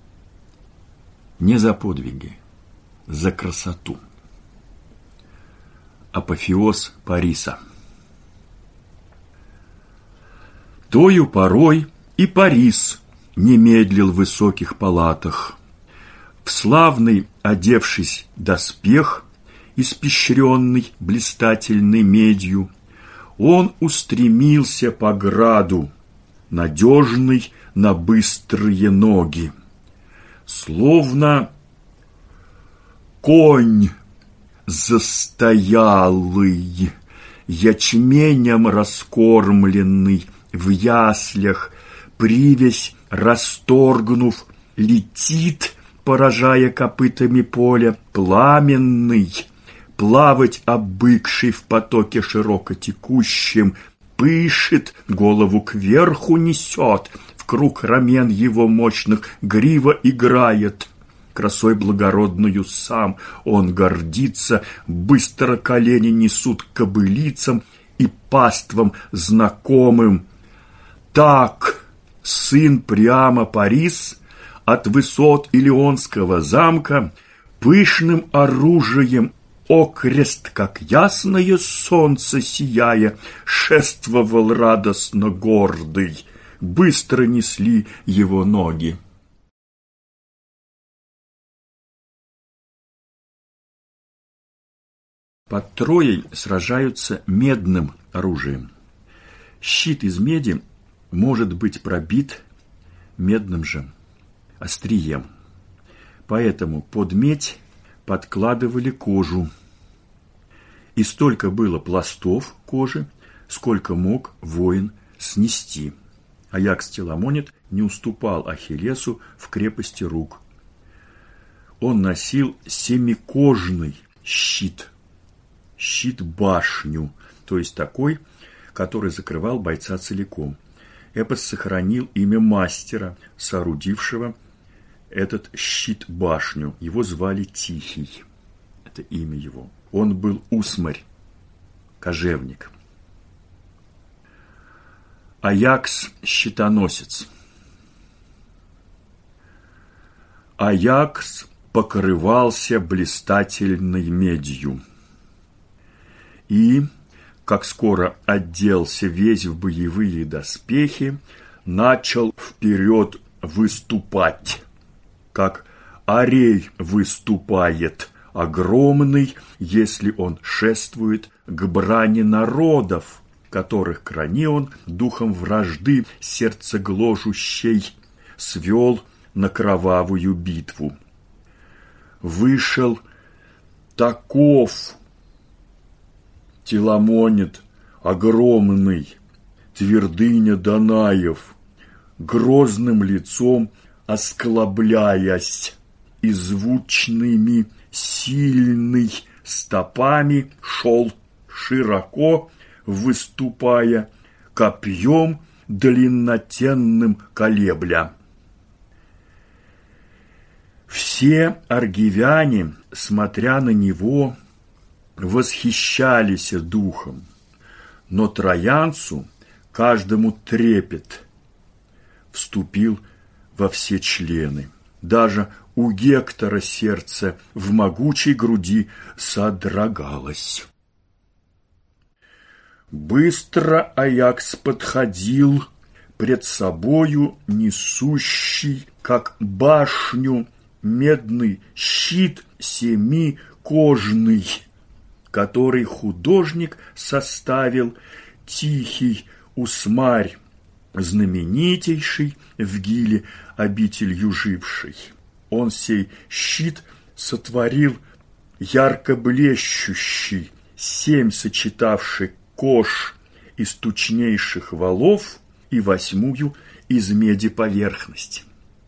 Не за подвиги, за красоту. Апофеоз Париса. Тою порой и Парис не медлил в высоких палатах. В славный, одевшись доспех, испещренный блистательной медью, он устремился по граду, надежный на быстрые ноги. Словно конь застоялый, ячменем раскормленный, в яслях, привязь расторгнув, летит, поражая копытами поле, пламенный, плавать обыкший в потоке широко текущем, пышет, голову кверху несет, в круг рамен его мощных грива играет. Красой благородную сам он гордится, быстро колени несут к кобылицам и паствам знакомым. Так сын Приама Парис от высот Илионского замка пышным оружием окрест, как ясное солнце сияя, шествовал радостно гордый, быстро несли его ноги. Под Троей сражаются медным оружием. Щит из меди может быть пробит медным же острием. Поэтому под медь подкладывали кожу. И столько было пластов кожи, сколько мог воин снести. Аякс Теламонид не уступал Ахиллесу в крепости рук. Он носил семикожный щит, щит-башню, то есть такой, который закрывал бойца целиком. Эпос сохранил имя мастера, соорудившего этот щит-башню. Его звали Тихий. Это имя его. Он был усмарь, кожевник. Аякс – щитоносец. Аякс покрывался блистательной медью. И, как скоро оделся весь в боевые доспехи, начал вперед выступать, как арей выступает огромный, если он шествует к брани народов, которых крани он духом вражды сердцегложущей свел на кровавую битву. Вышел таков Теламонид огромный, твердыня Данаев, грозным лицом осклабляясь и звучными сильный стопами шел широко, выступая копьем длиннотенным колебля. Все аргивяне, смотря на него, восхищались духом, но троянцу каждому трепет вступил во все члены. Даже у Гектора сердце в могучей груди содрогалось. Быстро Аякс подходил, пред собою несущий, как башню, медный щит семикожный, который художник составил Тихий усмарь, знаменитейший в Гиле обителью живший. Он сей щит сотворил ярко блещущий, 7 сочетавший кож из тучнейших валов и 8 из меди поверхности.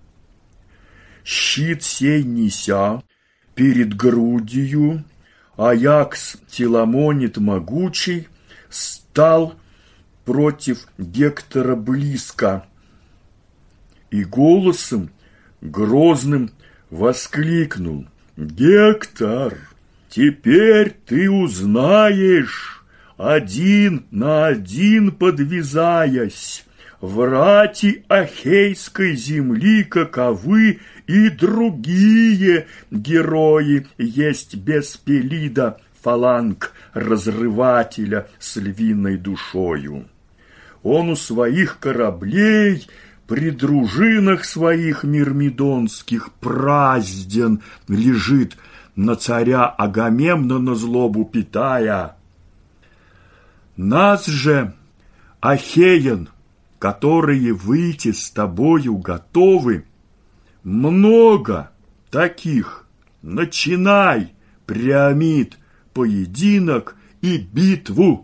Щит сей неся перед грудью, Аякс Теламонид могучий стал против Гектора близко и голосом грозным воскликнул: «Гектор, теперь ты узнаешь, один на один подвязаясь, в рати Ахейской земли каковы и другие герои есть без Пелида, фаланг разрывателя с львиной душою. Он у своих кораблей при дружинах своих мирмидонских празден лежит, на царя Агамемнона злобу питая. Нас же, ахеян, которые выйти с тобою готовы, много таких. Начинай, Приамид, поединок и битву.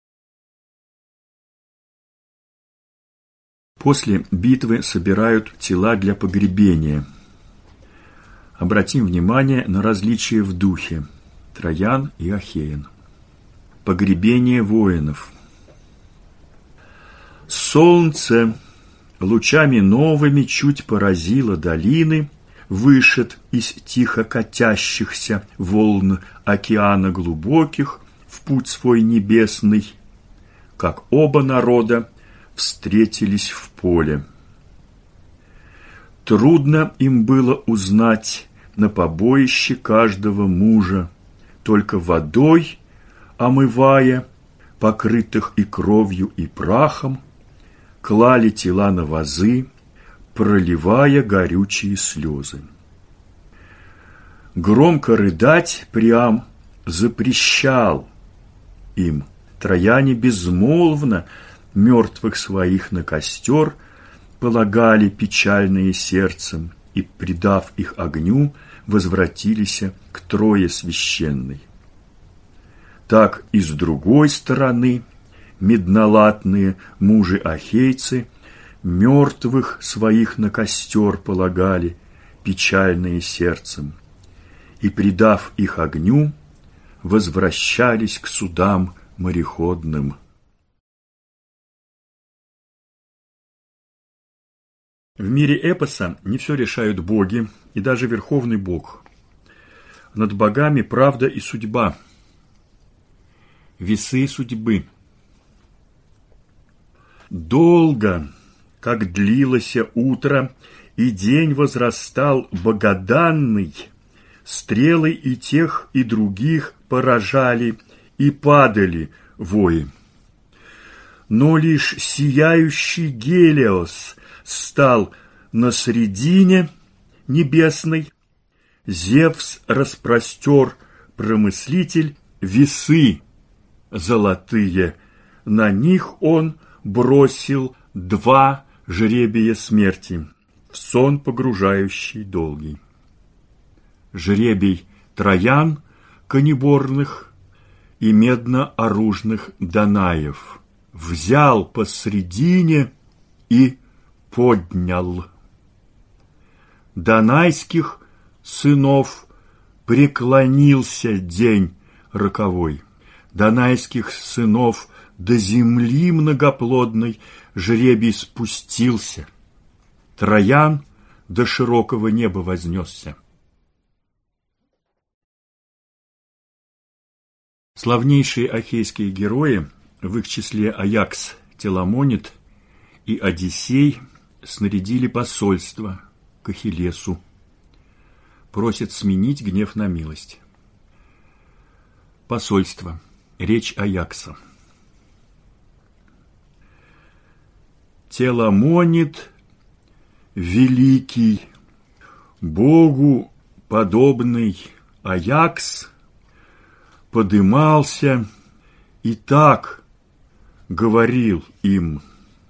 После битвы собирают тела для погребения. Обратим внимание на различия в духе Троян и Ахеен. Погребение воинов. Солнце лучами новыми чуть поразило долины, вышед из тихо катящихся волн океана глубоких в путь свой небесный, как оба народа встретились в поле. Трудно им было узнать на побоище каждого мужа, только водой омывая, покрытых и кровью, и прахом, клали тела на вазы, проливая горючие слезы. Громко рыдать Приам запрещал им. Трояне безмолвно мертвых своих на костер полагали печальные сердцем и, предав их огню, возвратились к Трое священной. Так и с другой стороны меднолатные мужи-ахейцы мертвых своих на костер полагали, печальные сердцем, и, предав их огню, возвращались к судам мореходным. В мире эпоса не все решают боги и даже верховный бог. Над богами правда и судьба, весы судьбы. Долго, как длилось утро, и день возрастал богоданный, стрелы и тех, и других поражали, и падали вои. Но лишь сияющий Гелиос стал на средине небесной, Зевс распростер, промыслитель, весы золотые, на них он бросил 2 жребия смерти, в сон погружающий долгий. Жребий Троян конеборных и медно-оружных Данаев взял посредине и поднял. Данайских сынов преклонился день роковой. Данайских сынов до земли многоплодной жребий спустился. Троян до широкого неба вознесся. Славнейшие ахейские герои, в их числе Аякс, Теламонид и Одиссей, снарядили посольство к Ахиллесу. Просят сменить гнев на милость. Посольство. Речь Аякса. Теламонид великий, Богу подобный Аякс подымался и так говорил им: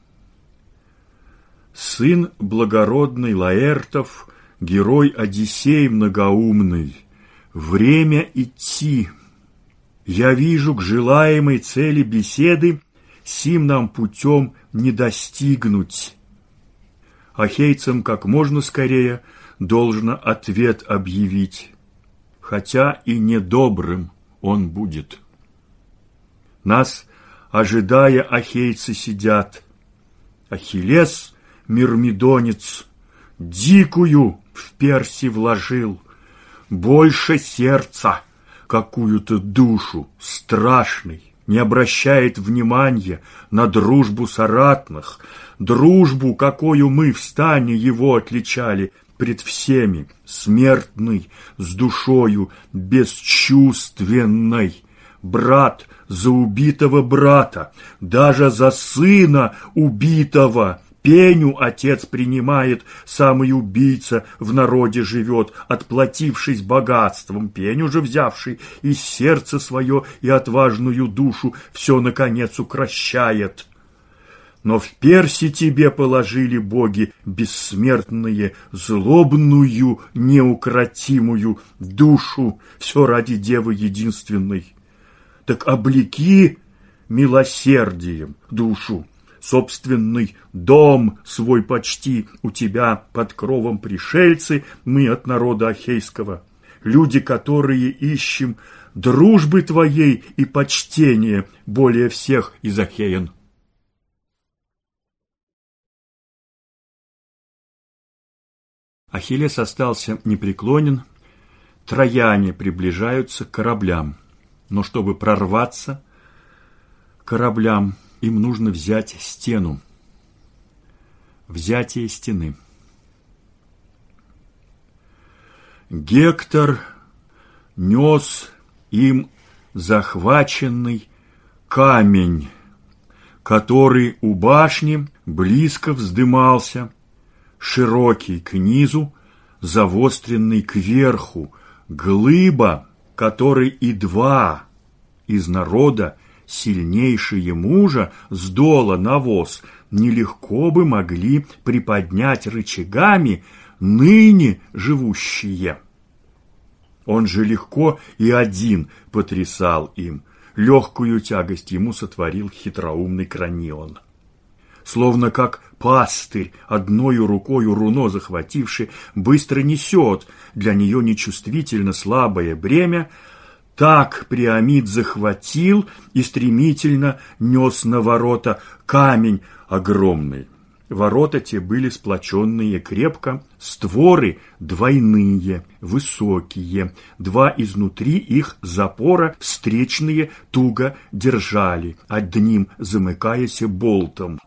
сын благородный Лаэртов, герой Одиссей многоумный, время идти. Я вижу к желаемой цели беседы, сим нам путем не достигнуть. Ахейцам как можно скорее должно ответ объявить, хотя и недобрым он будет. Нас, ожидая, ахейцы сидят. Ахиллес, мирмидонец, дикую в перси вложил, больше сердца, какую-то душу страшной, не обращает внимания на дружбу соратных, дружбу, какую мы в стане его отличали пред всеми, смертный, с душою бесчувственной. Брат за убитого брата, даже за сына убитого. Пеню отец принимает, самый убийца в народе живет, отплатившись богатством. Пеню же взявший и сердце свое, и отважную душу все, наконец, укрощает. Но в перси тебе положили боги бессмертные злобную, неукротимую душу, все ради девы единственной. Так облеки милосердием душу, собственный дом свой почти у тебя под кровом пришельцы, мы от народа ахейского, люди, которые ищем дружбы твоей и почтения более всех из ахеян. Ахиллес остался непреклонен. Трояне приближаются к кораблям. Но чтобы прорваться к кораблям, им нужно взять стену. Взятие стены. Гектор нес им захваченный камень, который у башни близко вздымался, широкий к низу, завостренный кверху, глыба, которой и два из народа, сильнейшие мужа, с дола навоз, нелегко бы могли приподнять рычагами ныне живущие. Он же легко и один потрясал им, легкую тягость ему сотворил хитроумный Кранион. Словно как пастырь, одною рукою руно захвативший, быстро несет для нее нечувствительно слабое бремя, так Приамид захватил и стремительно нес на ворота камень огромный. Ворота те были сплоченные крепко, створы двойные, высокие, два изнутри их запора встречные туго держали, одним замыкаясь болтом.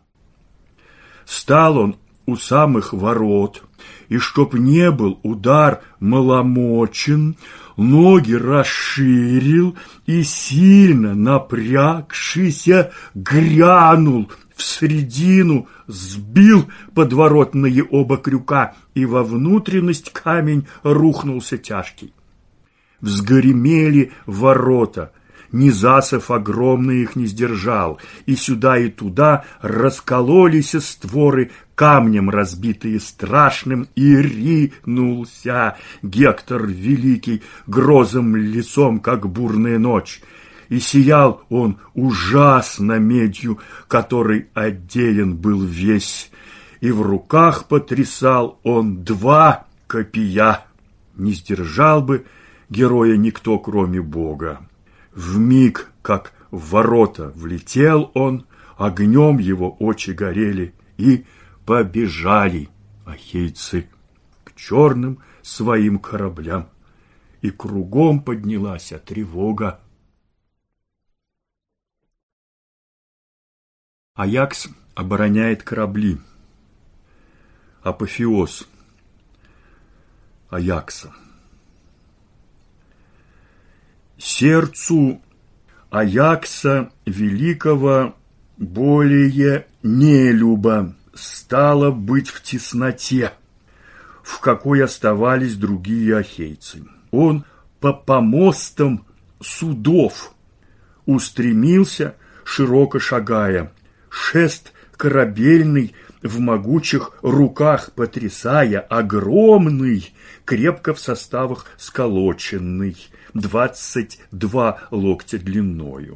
Стал он у самых ворот, и чтоб не был удар маломочен, ноги расширил и, сильно напрягшийся, грянул в средину, сбил подворотные оба крюка, и во внутренность камень рухнулся тяжкий. Взгремели ворота, Низасов огромный их не сдержал, и сюда и туда раскололись створы, камнем разбитые страшным, и ринулся Гектор великий грозом лицом, как бурная ночь. И сиял он ужасно медью, которой одеян был весь, и в руках потрясал он два копья. Не сдержал бы героя никто, кроме Бога. Вмиг, как в ворота влетел он, огнем его очи горели, и побежали ахейцы к черным своим кораблям, и кругом поднялась тревога. Аякс обороняет корабли. Апофеоз Аякса. Сердцу Аякса великого более нелюбо стало быть в тесноте, в какой оставались другие ахейцы. Он по помостам судов устремился, широко шагая, шест корабельный в могучих руках потрясая, огромный, крепко в составах сколоченный, 22 локтя длиною.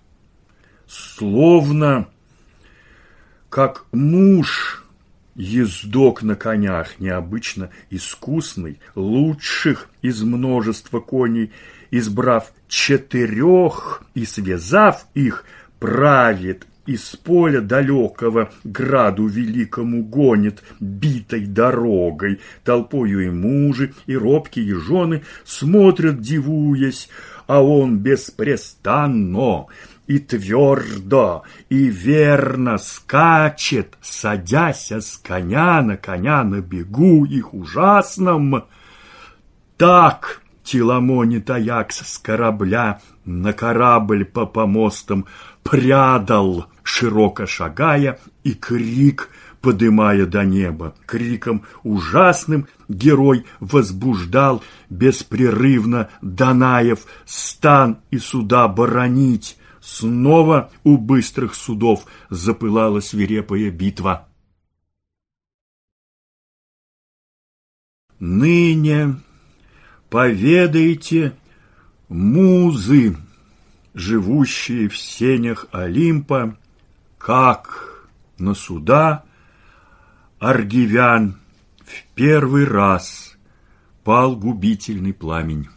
Словно как муж, ездок на конях, необычно искусный, лучших из множества коней, избрав 4 и связав их, правит из поля далекого граду великому гонит битой дорогой, толпою и мужи, и робкие жены смотрят, дивуясь, а он беспрестанно и твердо, и верно скачет, садясь с коня на бегу их ужасном. Так Теламонит Аякс с корабля на корабль по помостам прядал, широко шагая, и крик подымая до неба. Криком ужасным герой возбуждал беспрерывно Данаев стан и суда боронить. Снова у быстрых судов запылала свирепая битва. Ныне поведайте, музы, живущие в сенях Олимпа, как на суда аргивян в первый раз пал губительный пламень.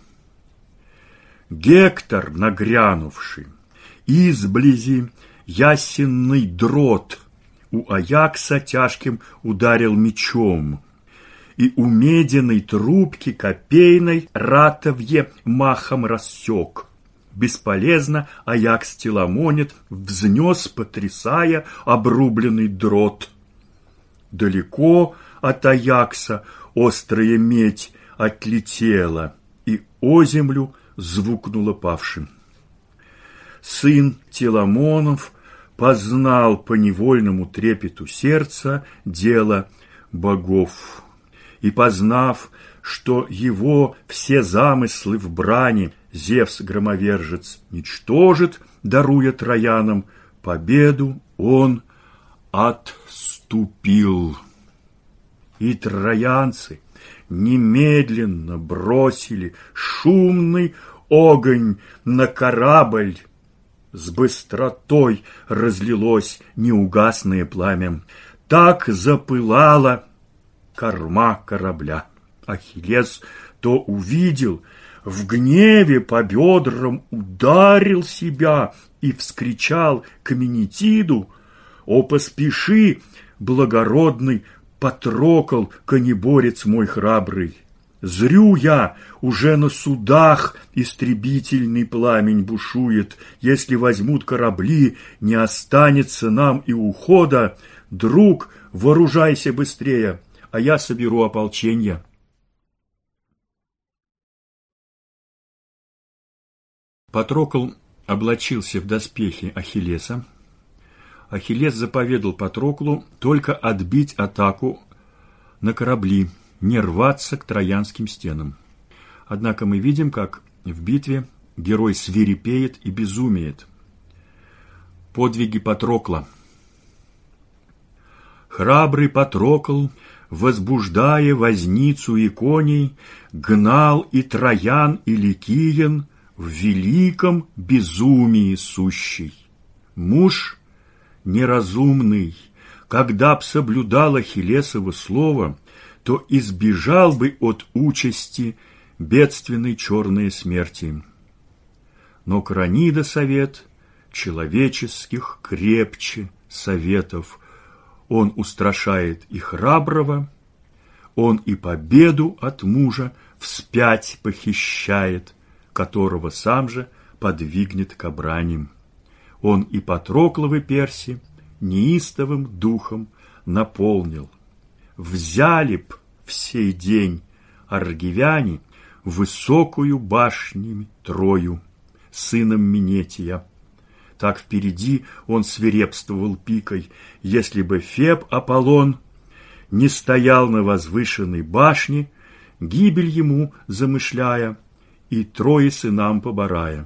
Гектор, нагрянувший, изблизи ясенный дрот у Аякса тяжким ударил мечом, и у медяной трубки копейной ратовье махом рассек. Бесполезно Аякс Теламонит взнес, потрясая обрубленный дрот. Далеко от Аякса острая медь отлетела, и оземлю звукнула павшим. Сын Теламонов познал по невольному трепету сердца дело богов, и, познав, что его все замыслы в брани Зевс-громовержец ничтожит, даруя троянам победу, он отступил. И троянцы немедленно бросили шумный огонь на корабль. С быстротой разлилось неугасное пламя. Так запылала корма корабля. Ахиллес то увидел, в гневе по бедрам ударил себя и вскричал к Менетиду: «О, поспеши, благородный Патрокл, конеборец мой храбрый! Зрю я, уже на судах истребительный пламень бушует. Если возьмут корабли, не останется нам и ухода. Друг, вооружайся быстрее, а я соберу ополченье». Патрокл облачился в доспехи Ахиллеса. Ахиллес заповедал Патроклу только отбить атаку на корабли, не рваться к троянским стенам. Однако мы видим, как в битве герой свирепеет и безумеет. Подвиги Патрокла. Храбрый Патрокл, возбуждая возницу и коней, гнал и троян, и ликиян в великом безумии сущий. Муж неразумный, когда б соблюдал Ахиллесово слово, то избежал бы от участи бедственной черной смерти. Но Кранида совет человеческих крепче советов. Он устрашает и храброго, он и победу от мужа вспять похищает, которого сам же подвигнет к брани. Он и Патрокловы перси неистовым духом наполнил. Взяли б в сей день аргивяне высокую башню Трою, сыном Менетия. Так впереди он свирепствовал пикой, если бы Феб Аполлон не стоял на возвышенной башне, гибель ему замышляя и трое сынам поборая.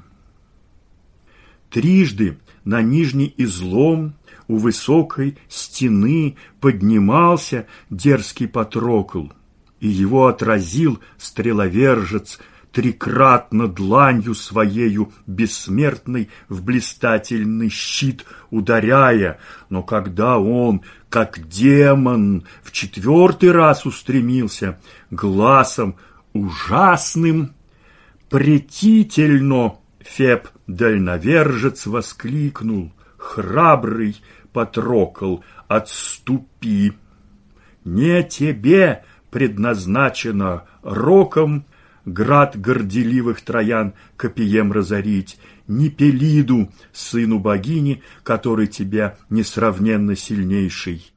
Трижды на нижний излом у высокой стены поднимался дерзкий Патрокл, и его отразил стреловержец, трикратно дланью своею бессмертной в блистательный щит ударяя. Но когда он, как демон, в четвертый раз устремился, гласом ужасным, претительно Феб дальновержец воскликнул: «Храбрый Патрокл, отступи! Не тебе предназначено роком град горделивых троян копьем разорить, ни Пелиду, сыну богини, который тебя несравненно сильнейший».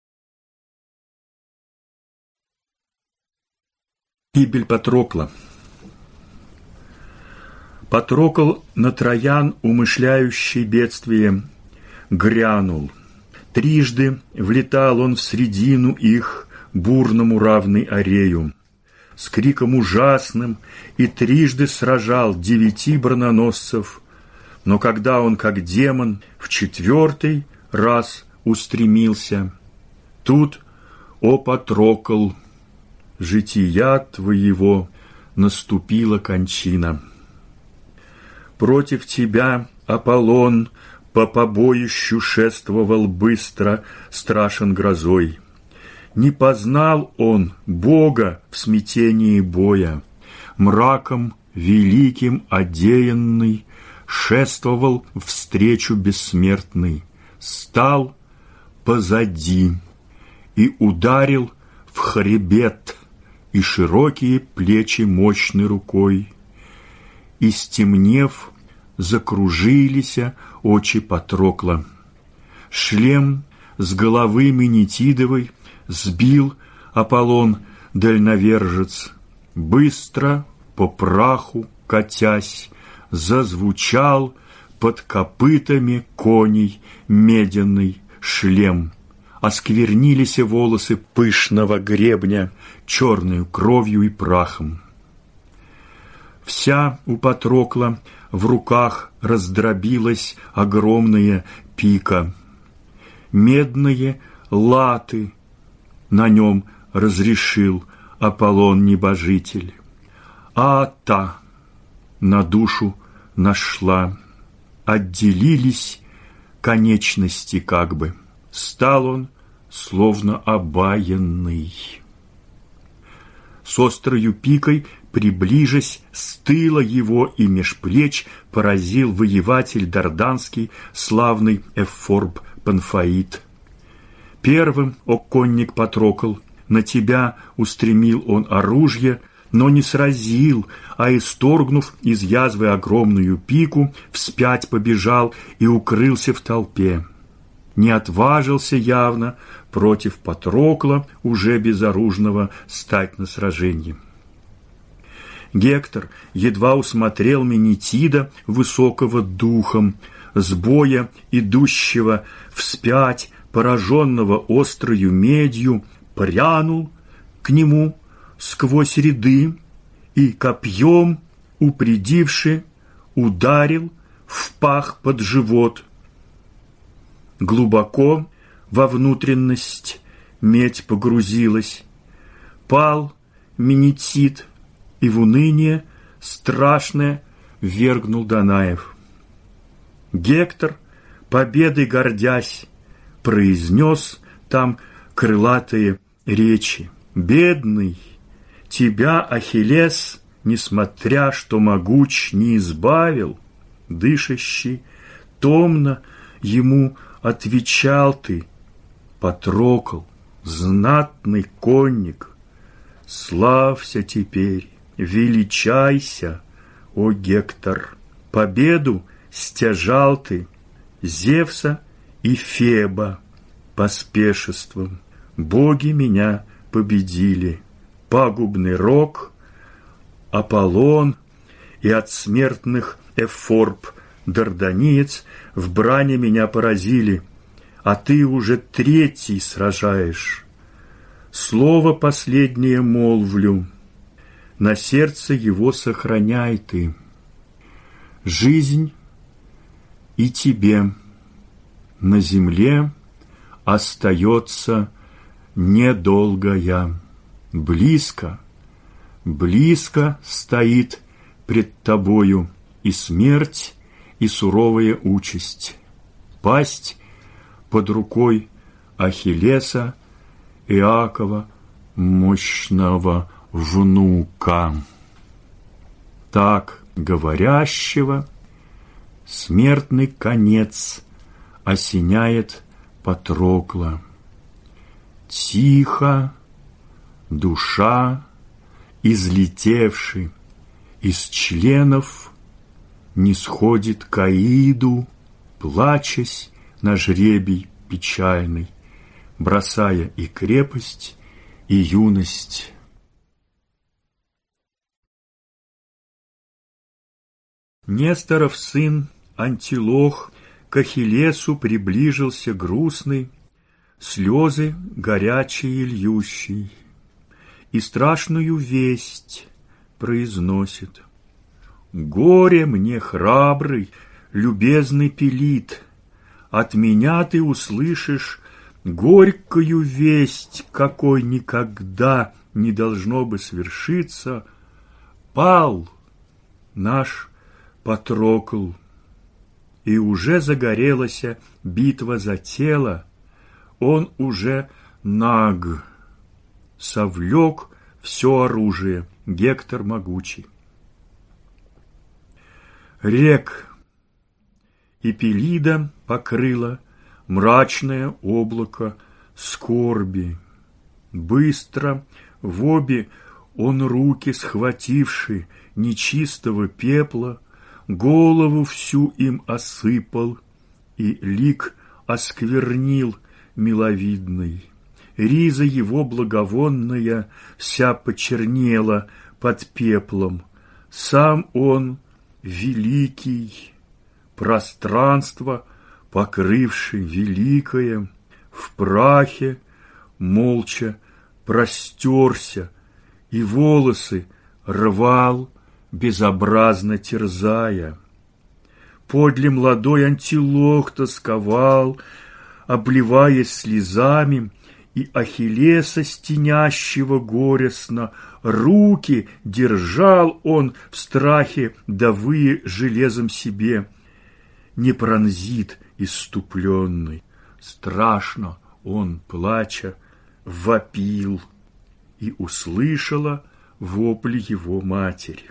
Гибель Патрокла. Патрокл на троян, умышляющий бедствие, грянул. Трижды влетал он в средину их, бурному равный Арею, с криком ужасным, и трижды сражал 9 броненосцев Но когда он, как демон, в 4-й раз устремился, тут, о Патрокл, жития твоего наступила кончина. Против тебя Аполлон по побоищу шествовал быстро, страшен грозой. Не познал он Бога в смятении боя, мраком великим одеянный шествовал встречу бессмертный, стал позади и ударил в хребет и широкие плечи мощной рукой. И, стемнев, закружилися очи Патрокла. Шлем с головы Менетидовой сбил Аполлон дальновержец, быстро по праху катясь, зазвучал под копытами коней меденный шлем. Осквернились волосы пышного гребня черною кровью и прахом. Вся у Патрокла в руках раздробилась огромная пика. Медные латы на нем разрешил Аполлон-небожитель. А та на душу нашла. Отделились конечности как бы. Стал он словно обаянный. С острою пикой, приближась, с тыла его и меж плеч поразил воеватель дарданский, славный Эфорб Панфаид. Первым, о конник Патрокл, на тебя устремил он оружие, но не сразил, а, исторгнув из язвы огромную пику, вспять побежал и укрылся в толпе. Не отважился явно против Патрокла, уже безоружного, стать на сраженье. Гектор едва усмотрел Менетида, высокого духом, с боя идущего вспять, пораженного острою медью, прянул к нему сквозь ряды и копьем, упредивши, ударил в пах под живот. Глубоко во внутренность медь погрузилась. Пал Менетид и в уныние страшное ввергнул Данаев. Гектор, победой гордясь, произнес там крылатые речи. «Бедный, тебя Ахиллес, несмотря что могуч, не избавил, дышащий, томно ему отвечал ты, Патрокл, знатный конник, славься теперь, величайся, о Гектор, победу стяжал ты Зевса и Феба поспешеством, боги меня победили, пагубный рок, Аполлон и от смертных Эфорб, дарданиец, в брани меня поразили, а ты уже 3-й сражаешь. Слово последнее молвлю, на сердце его сохраняй ты. Жизнь и тебе на земле остается недолгая. Близко, близко стоит пред тобою и смерть, и суровая участь. Пасть под рукой Ахиллеса, Иакова, мощного внука. Так говорящего смертный конец осеняет Патрокла. Тихо душа, излетевши из членов, не сходит к Аиду, плачась на жребий печальный, бросая и крепость, и юность. Несторов сын Антилох к Ахиллесу приближился грустный, слезы горячие льющий, и страшную весть произносит. «Горе мне, храбрый, любезный Пелид, от меня ты услышишь горькую весть, какой никогда не должно бы свершиться. Пал наш Патрокл, и уже загорелась битва за тело, он уже наг, совлек все оружие, Гектор могучий. Рек и Пелида покрыло мрачное облако скорби. Быстро в обе он руки схвативши нечистого пепла, голову всю им осыпал и лик осквернил миловидный. Риза его благовонная вся почернела под пеплом. Сам он великий, пространство покрывший великое, в прахе молча простерся и волосы рвал, безобразно терзая. Подле младой антилох тосковал, обливаясь слезами, и Ахиллеса стенящего горестно руки держал он в страхе, давые железом себе. Не пронзит исступленный, страшно он, плача, вопил, и услышала вопль его матери.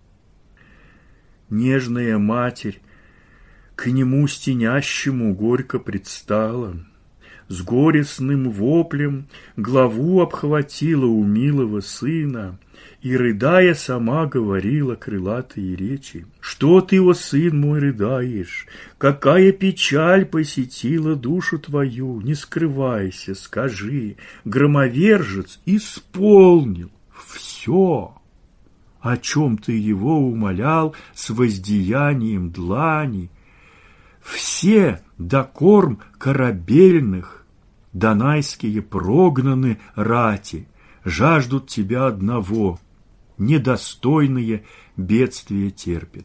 Нежная матерь к нему стенящему горько предстала, с горестным воплем главу обхватила у милого сына и, рыдая, сама говорила крылатые речи. «Что ты, о сын мой, рыдаешь? Какая печаль посетила душу твою? Не скрывайся, скажи, громовержец исполнил все, о чем ты его умолял с воздеянием длани. Все до корм корабельных донайские прогнаны рати, жаждут тебя одного, недостойные бедствия терпят».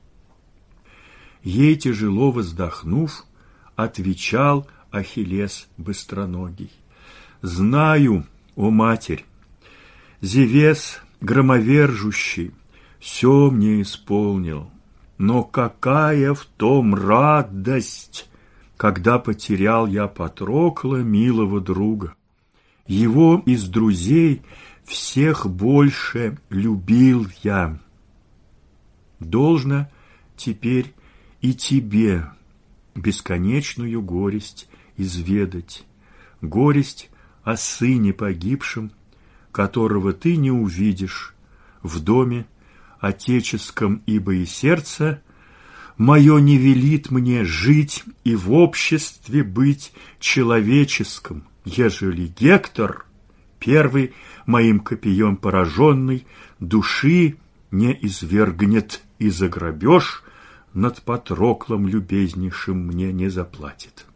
Ей тяжело вздохнув, отвечал Ахиллес быстроногий: «Знаю, о матерь, Зевес громовержущий все мне исполнил, но какая в том радость, когда потерял я Патрокла, милого друга. Его из друзей всех больше любил я. Должно теперь и тебе бесконечную горесть изведать, горесть о сыне погибшем, которого ты не увидишь в доме отеческом, ибо и сердце мое не велит мне жить и в обществе быть человеческом, ежели Гектор, первый моим копьем пораженный, души не извергнет, и за грабеж над Патроклом любезнейшим мне не заплатит».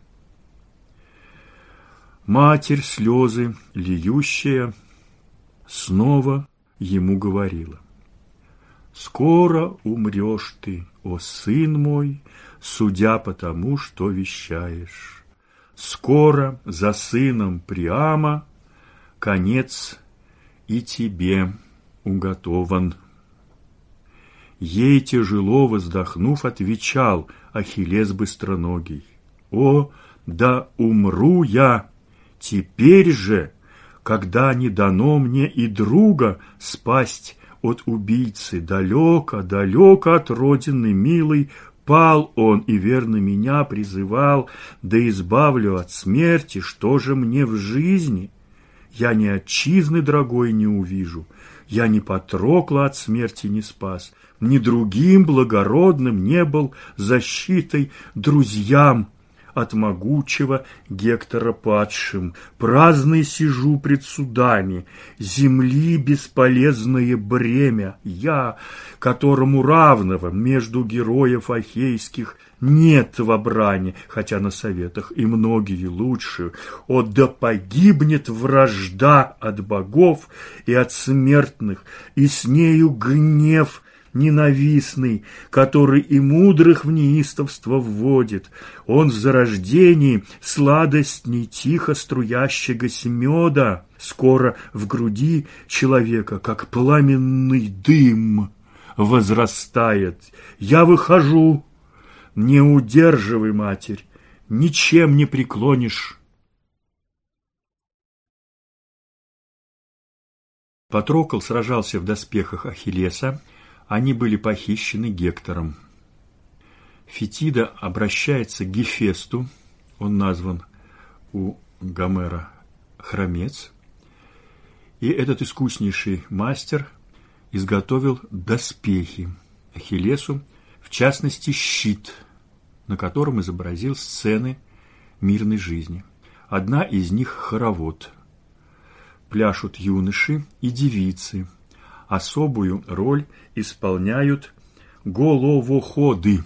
Матерь, слезы льющая, снова ему говорила: «Скоро умрешь ты, о сын мой, судя по тому, что вещаешь. Скоро за сыном Приама конец и тебе уготован». Ей тяжело вздохнув, отвечал Ахиллес быстроногий: «О, да умру я теперь же, когда не дано мне и друга спасть от убийцы. Далеко, далеко от родины милой пал он и верно меня призывал, да избавлю от смерти, что же мне в жизни? Я ни отчизны дорогой не увижу, я ни Патрокла от смерти не спас, ни другим благородным не был защитой друзьям от могучего Гектора падшим. Праздный сижу пред судами, земли бесполезное бремя. Я, которому равного между героев ахейских нет в брани, хотя на советах и многие лучше. О, да погибнет вражда от богов и от смертных, и с нею гнев ненавистный, который и мудрых в неистовство вводит. Он в зарождении сладостней тихо струящегося меда, скоро в груди человека, как пламенный дым, возрастает. Я выхожу, не удерживай, матерь, ничем не преклонишь. Патрокл сражался в доспехах Ахиллеса, они были похищены Гектором. Фетида обращается к Гефесту, он назван у Гомера хромец, и этот искуснейший мастер изготовил доспехи Ахиллесу, в частности щит, на котором изобразил сцены мирной жизни. Одна из них – хоровод. Пляшут юноши и девицы. Особую роль исполняют головоходы,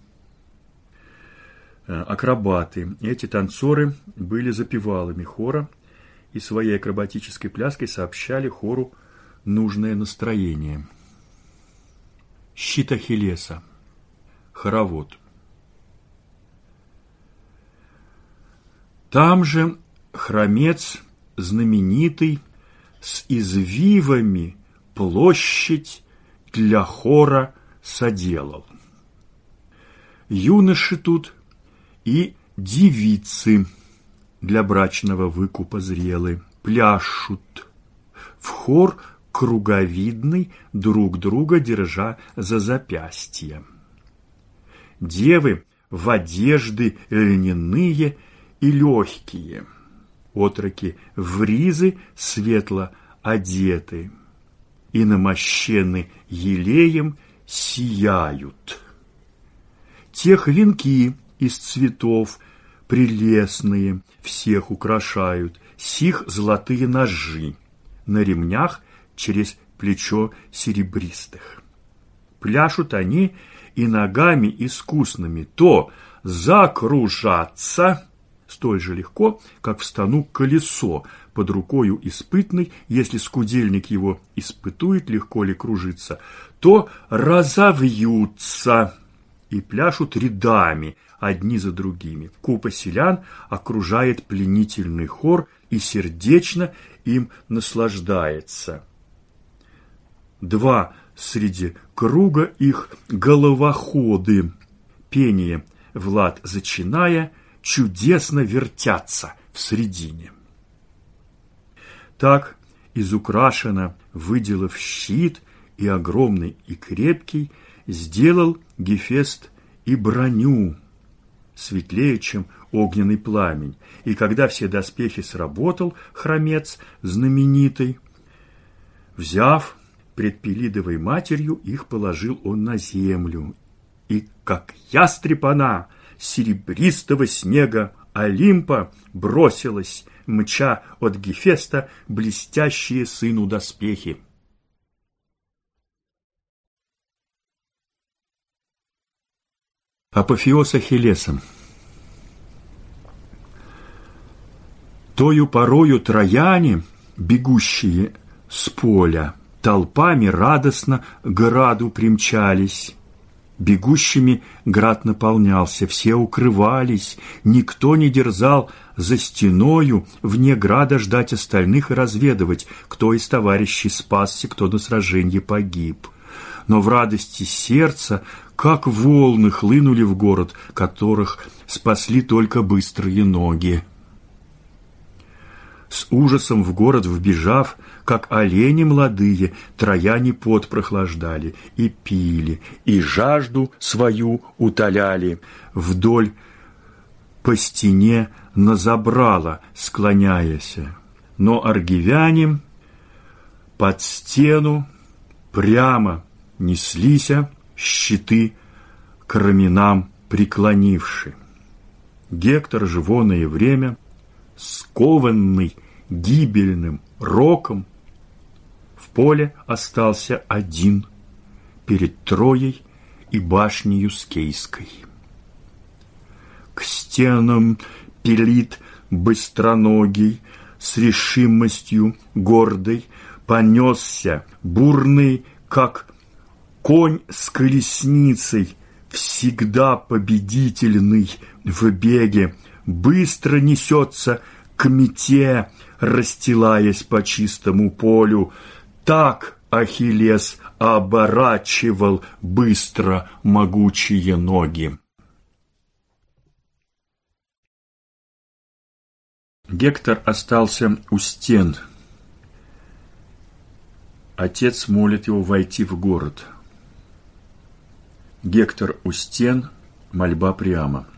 акробаты. Эти танцоры были запевалами хора и своей акробатической пляской сообщали хору нужное настроение. Щит Ахиллеса. Хоровод. Там же хромец знаменитый с извивами площадь для хора соделал. Юноши тут и девицы для брачного выкупа зрелы пляшут в хор круговидный, друг друга держа за запястья. Девы в одежды льняные и легкие, отроки в ризы светло одеты и намощены елеем сияют. Тех венки из цветов прелестные всех украшают, сих золотые ножи на ремнях через плечо серебристых. Пляшут они и ногами искусными то закружаться столь же легко, как в стану колесо, под рукою испытной, если скудельник его испытует, легко ли кружится, то разовьются и пляшут рядами, одни за другими. Купа селян окружает пленительный хор и сердечно им наслаждается. Два среди круга их головоходы, пение Влад зачиная, чудесно вертятся в средине. Так изукрашенно, выделав щит и огромный, и крепкий, сделал Гефест и броню, светлее, чем огненный пламень. И когда все доспехи сработал хромец знаменитый, взяв пред Пелидовой матерью, их положил он на землю. И как ястреб она серебристого снега Олимпа бросилась, мча от Гефеста блестящие сыну доспехи. Апофеоз Ахиллеса. Тою порою трояне, бегущие с поля, толпами радостно к граду примчались. Бегущими град наполнялся, все укрывались, никто не дерзал за стеною вне града ждать остальных и разведывать, кто из товарищей спасся, кто на сраженье погиб. Но в радости сердца, как волны, хлынули в город, которых спасли только быстрые ноги. С ужасом в город вбежав, как олени молодые, трояне пот прохлаждали и пили, и жажду свою утоляли. Вдоль по стене назабрало, склоняясь. Но аргивяне под стену прямо неслися, щиты к раменам преклонивши. Гектор же в оное время, скованный гибельным роком, в поле остался один перед Троей и башнею Скейской. К стенам Пелид быстроногий с решимостью гордой понесся, бурный, как Конь с колесницей, всегда победительный в беге, быстро несется к мете, расстилаясь по чистому полю. Так Ахиллес оборачивал быстро могучие ноги. Гектор остался у стен. Отец молит его войти в город. Гектор у стен, мольба Приама.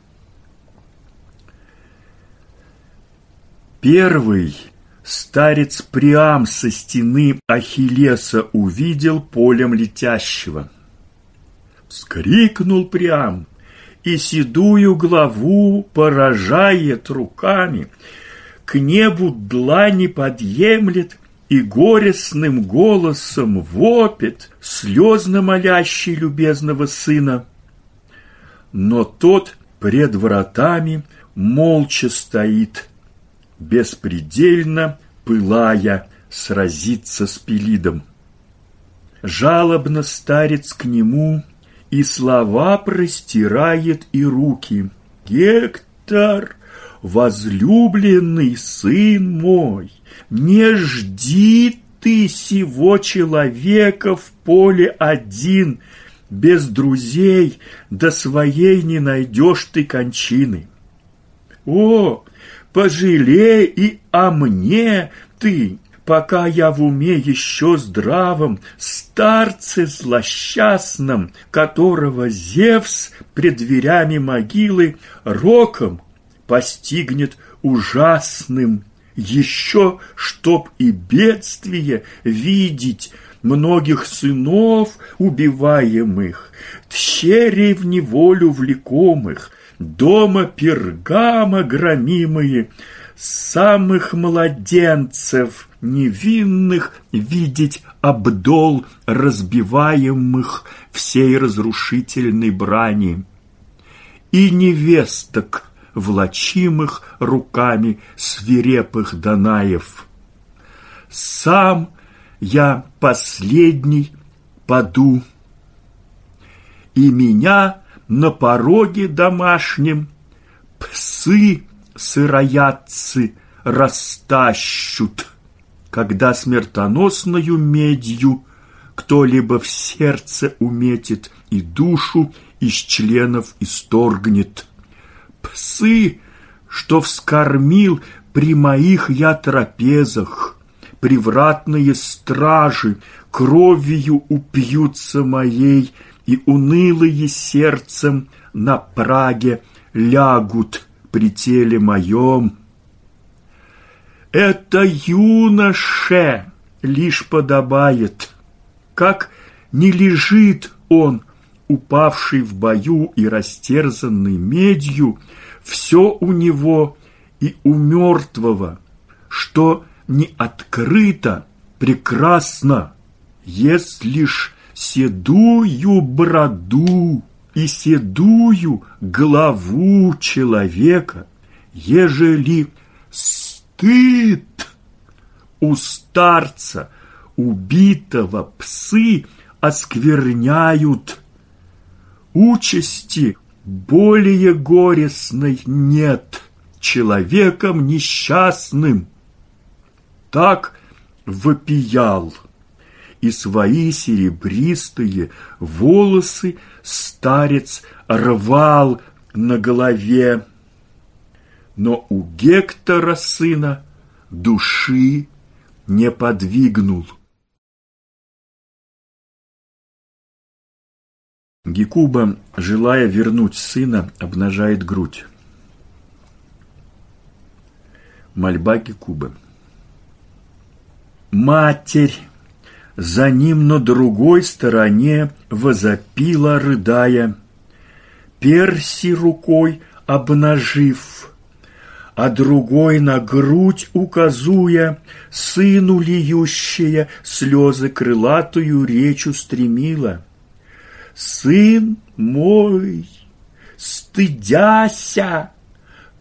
Первый старец Приам со стены Ахиллеса увидел полем летящего. Вскрикнул Приам, и седую главу поражает руками, к небу длани подъемлет и горестным голосом вопит, слезно молящий любезного сына. Но тот пред вратами молча стоит, беспредельно пылая сразиться с Пелидом. Жалобно старец к нему и слова простирает, и руки. «Гектор, возлюбленный сын мой, не жди ты сего человека в поле один, без друзей до своей не найдешь ты кончины. О, пожалей и о мне ты, пока я в уме еще здравом, старце злосчастном, которого Зевс пред дверями могилы роком постигнет ужасным, еще чтоб и бедствие видеть многих сынов убиваемых, тщерей в неволю влекомых, дома Пергама громимые, самых младенцев невинных видеть обдол разбиваемых всей разрушительной брани, и невесток, влачимых руками свирепых Данаев. Сам я последний паду, и меня на пороге домашнем псы сыроядцы растащут, когда смертоносною медью кто-либо в сердце уметит и душу из членов исторгнет. Псы, что вскормил при моих я трапезах, привратные стражи кровью упьются моей, и унылые сердцем на праге лягут при теле моем. Это юноше лишь подобает, как не лежит он, упавший в бою и растерзанный медью, все у него и у мертвого, что не открыто, прекрасно, есть лишь седую бороду и седую главу человека, ежели стыд у старца, убитого псы оскверняют. Участи более горестной нет человеком несчастным. Так вопиял, и свои серебристые волосы старец рвал на голове. Но у Гектора сына души не подвигнул. Гекуба, желая вернуть сына, обнажает грудь. Мольба Гекубы. Матерь за ним на другой стороне возопила, рыдая, перси рукой обнажив, а другой на грудь указуя, сыну льющая слезы крылатую речь устремила. Сын мой, стыдяся,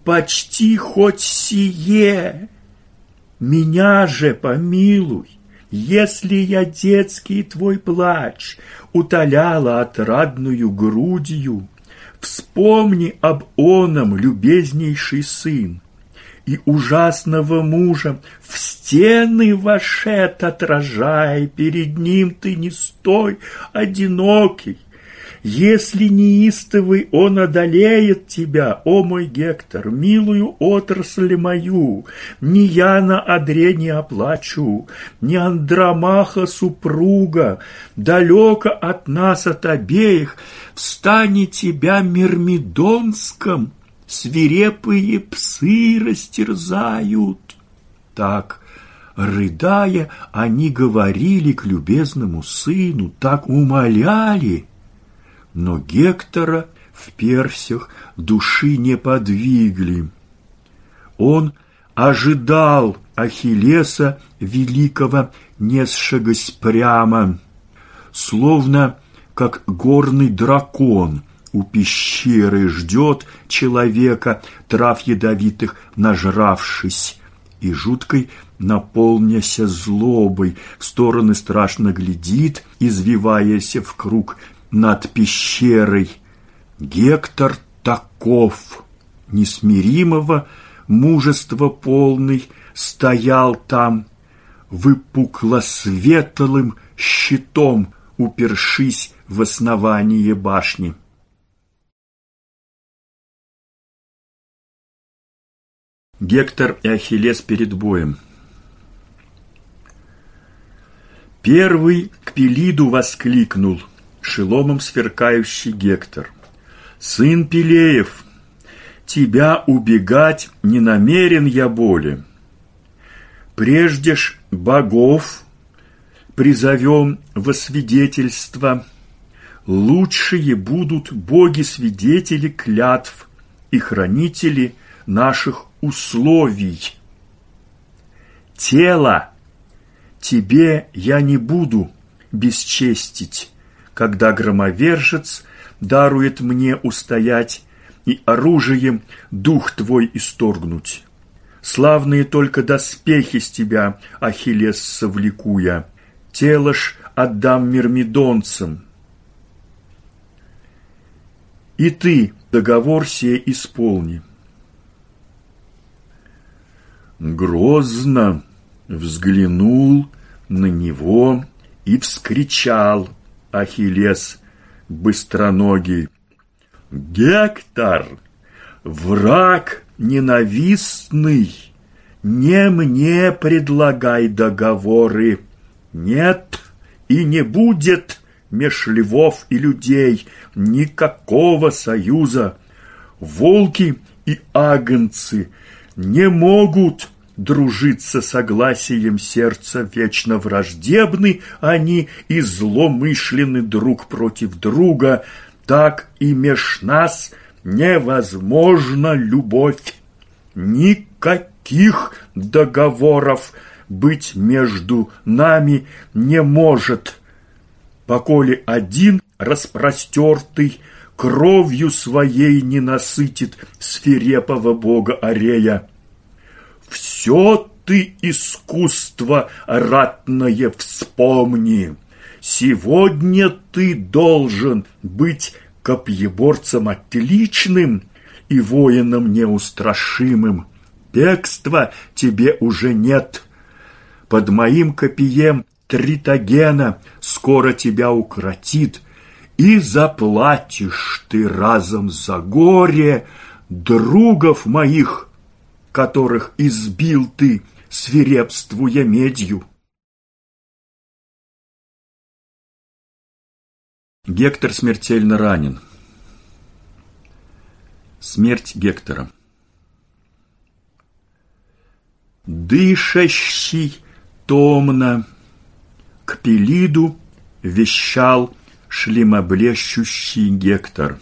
почти хоть сие, меня же помилуй, Если я детский твой плач утоляла отрадную грудью, вспомни об оном, любезнейший сын, и ужасного мужа в стены вошед отражай, перед ним ты не стой одинокий. Если неистовый он одолеет тебя, о мой Гектор, милую отрасль мою, ни я на одре не оплачу, ни Андромаха супруга, далеко от нас, от обеих, в стане тебя Мирмидонском свирепые псы растерзают. Так, рыдая, они говорили к любезному сыну, так умоляли, но Гектора в персях души не подвигли. Он ожидал Ахиллеса великого, несшегося прямо, словно как горный дракон у пещеры ждет человека, трав ядовитых нажравшись, и жуткой наполняся злобой в стороны страшно глядит, извиваясь в круг над пещерой. Гектор таков, несмиримого мужества полный, стоял там, выпукло-светлым щитом, упершись в основание башни. Гектор и Ахиллес перед боем. Первый к Пелиду воскликнул шеломом сверкающий Гектор: «Сын Пелеев, тебя убегать не намерен я более. Прежде ж богов призовем во свидетельство. Лучшие будут боги-свидетели клятв и хранители наших условий. Тело тебе я не буду бесчестить, когда громовержец дарует мне устоять и оружием дух твой исторгнуть. Славные только доспехи с тебя, Ахиллес, совлеку я, тело ж отдам мирмидонцам. И ты договор сей исполни». Грозно взглянул на него и вскричал Ахиллес быстроногий: «Гектор, враг ненавистный, не мне предлагай договоры. Нет и не будет меж львов и людей никакого союза. Волки и агнцы не могут дружиться согласием сердца, вечно враждебны они и зломышленны друг против друга, так и меж нас невозможна любовь. Никаких договоров быть между нами не может, поколе один распростертый кровью своей не насытит свирепого бога Арея. Все ты искусство ратное вспомни. Сегодня ты должен быть копьеборцем отличным и воином неустрашимым. Бегства тебе уже нет. Под моим копьем Тритогена скоро тебя укротит, и заплатишь ты разом за горе другов моих, которых избил ты, свирепствуя медью». Гектор смертельно ранен. Смерть Гектора. Дышащий томно к Пелиду вещал шлемоблещущий Гектор: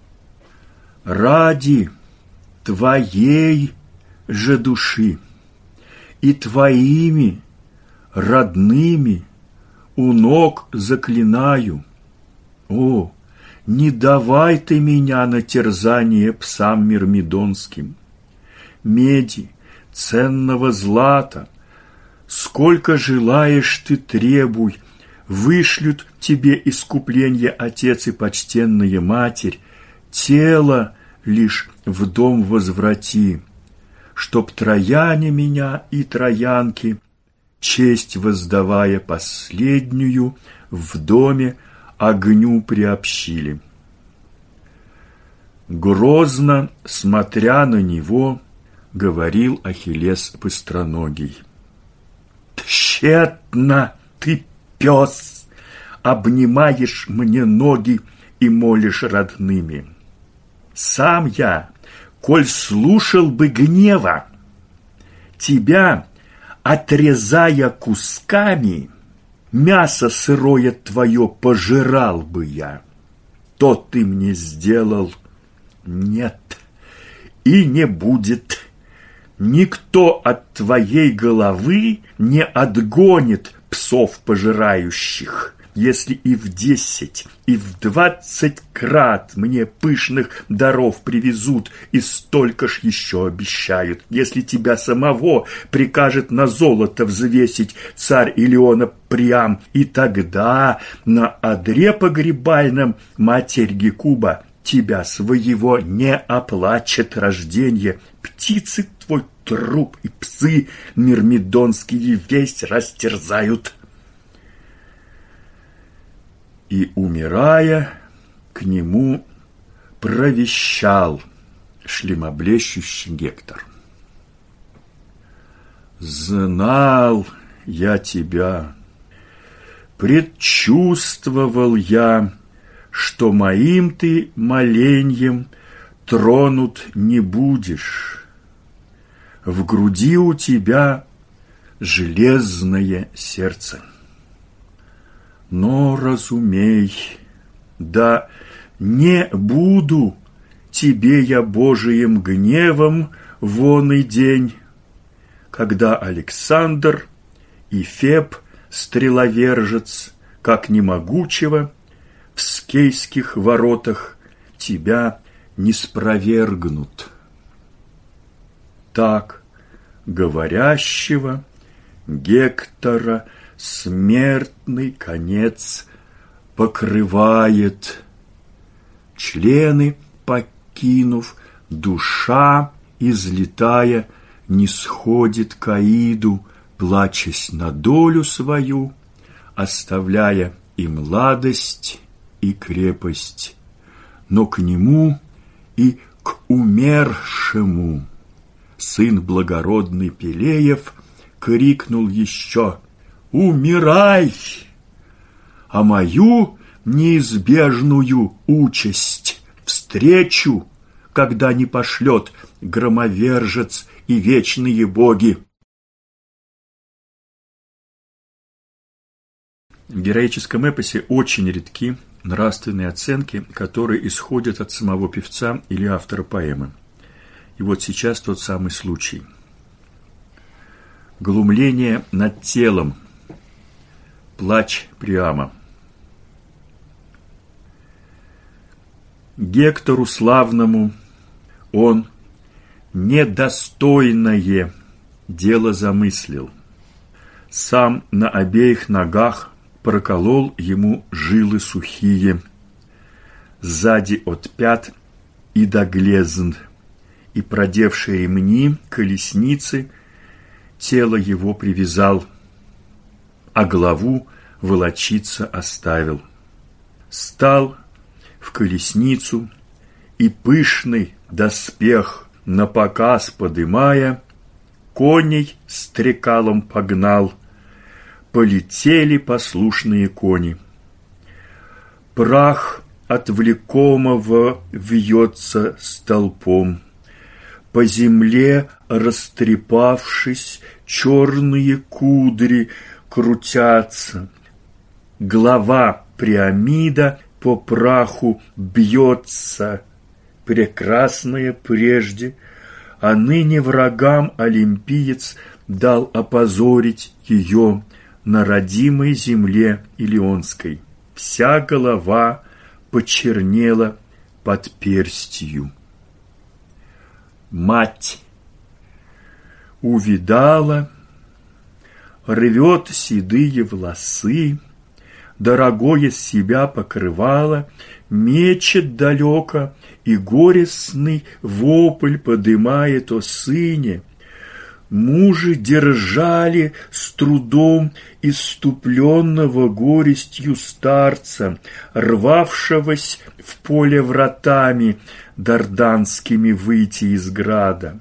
«Ради твоей же души и твоими родными у ног заклинаю, о, не давай ты меня на терзание псам мирмидонским. Меди, ценного злата Сколько желаешь ты требуй, вышлют тебе искупление Отец и почтенная Матерь, тело лишь в дом возврати, чтоб трояне меня и троянки, честь воздавая последнюю, в доме огню приобщили. Грозно, смотря на него, говорил Ахиллес быстроногий: «Тщетно ты, пес, обнимаешь мне ноги и молишь родными. Сам я, коль слушал бы гнева, тебя, отрезая кусками, мясо сырое твое пожирал бы я. То ты мне сделал, нет, и не будет. Никто от твоей головы не отгонит псов пожирающих, если и в 10, и в 20 крат мне пышных даров привезут, и столько ж еще обещают, если тебя самого прикажет на золото взвесить царь Илиона Приам, и тогда на одре погребальном матерь Гекуба тебя своего не оплачет рожденье. Птицы твой труп и псы мирмидонские весь растерзают». И, умирая, к нему провещал шлемоблещущий Гектор: «Знал я тебя, предчувствовал я, что моим ты моленьем тронут не будешь. В груди у тебя железное сердце. Но разумей, да не буду тебе я Божиим гневом вон и день, когда Александр и Феб, стреловержец, как немогучего, в скейских воротах тебя не спровергнут». Так говорящего Гектора смертный конец покрывает. Члены покинув, душа, излетая, не сходит к Аиду, плачась на долю свою, оставляя и младость, и крепость, но к нему и к умершему сын благородный Пелеев крикнул еще: «Умирай! А мою неизбежную участь встречу, когда не пошлет громовержец и вечные боги». В героическом эпосе очень редки нравственные оценки, которые исходят от самого певца или автора поэмы. И вот сейчас тот самый случай. Глумление над телом. Плач Приама. Гектору славному он недостойное дело замыслил. Сам на обеих ногах проколол ему жилы сухие, сзади от пят и до глезн, и, продевшие ремни, колесницы, тело его привязал, а главу волочиться оставил. Стал в колесницу, и пышный доспех напоказ подымая, коней стрекалом погнал. Полетели послушные кони. Прах отвлекомого вьется столпом. По земле, растрепавшись, черные кудри крутятся. Глава Приамида по праху бьется, прекрасная прежде, а ныне врагам олимпиец дал опозорить ее на родимой земле Илионской. Вся голова почернела под перстью. Мать увидала, рвет седые волосы, дорогое с себя покрывало, мечет далеко и горестный вопль подымает о сыне. Мужи держали с трудом исступленного горестью старца, рвавшегося в поле вратами дарданскими выйти из града.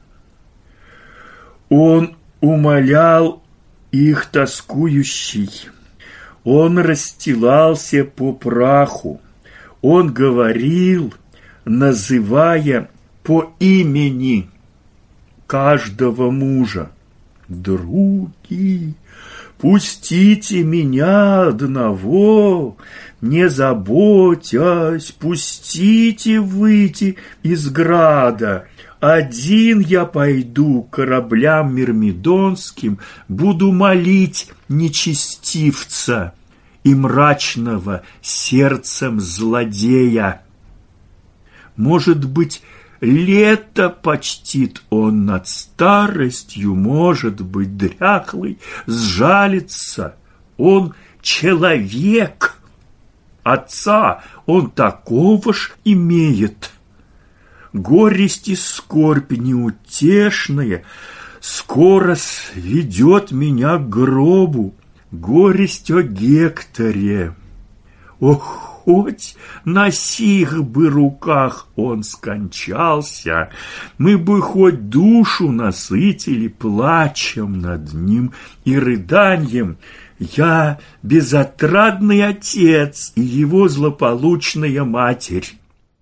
Он умолял их тоскующий, он расстилался по праху, он говорил, называя по имени каждого мужа: «Други, пустите меня одного, не заботясь, пустите выйти из града. Один я пойду к кораблям мирмидонским, буду молить нечестивца и мрачного сердцем злодея. Может быть, лето почтит он над старостью, может быть, дряхлый сжалится. Он человек, отца он такого ж имеет. Горесть и скорбь неутешная скоро сведет меня к гробу. Горесть о Гекторе. Ох, хоть на сих бы руках он скончался, мы бы хоть душу насытили плачем над ним и рыданием. Я безотрадный отец и его злополучная матерь.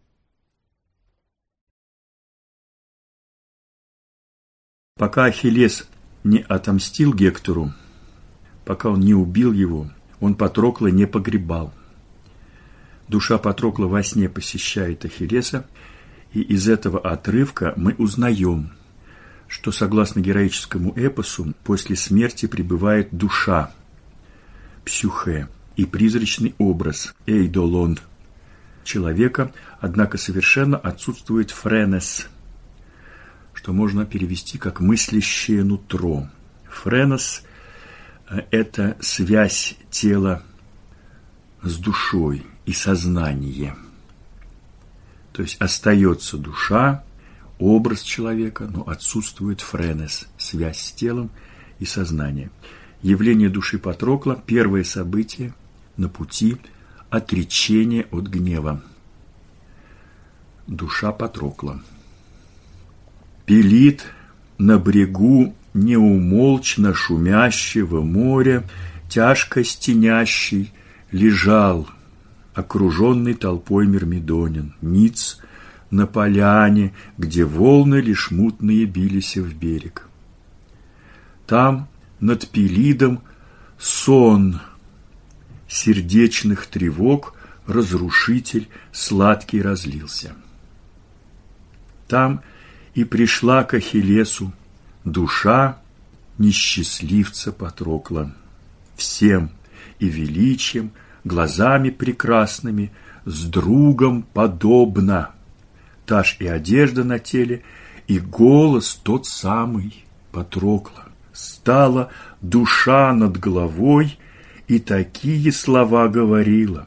Пока Ахиллес не отомстил Гектору, пока он не убил его, он Патрокла не погребал. Душа Патрокла во сне посещает Ахиллеса, и из этого отрывка мы узнаем, что, согласно героическому эпосу, после смерти пребывает душа, псюхе, и призрачный образ, эйдолон, человека, однако совершенно отсутствует френес, что можно перевести как мыслящее нутро. Френос – это связь тела с душой и сознание. То есть остается душа, образ человека, но отсутствует френес, связь с телом и сознанием. Явление души Патрокла – первое событие на пути отречения от гнева. Душа Патрокла. Пелит на брегу неумолчно шумящего моря, тяжко стенящий, лежал, окруженный толпой мирмидонин, ниц на поляне, где волны лишь мутные бились в берег. Там над Пелидом сон сердечных тревог, разрушитель сладкий разлился. Там и пришла к Ахиллесу душа несчастливца Патрокла, всем и величием, глазами прекрасными, с другом подобно. Та ж и одежда на теле, и голос тот самый Патрокла. Стала душа над головой, и такие слова говорила: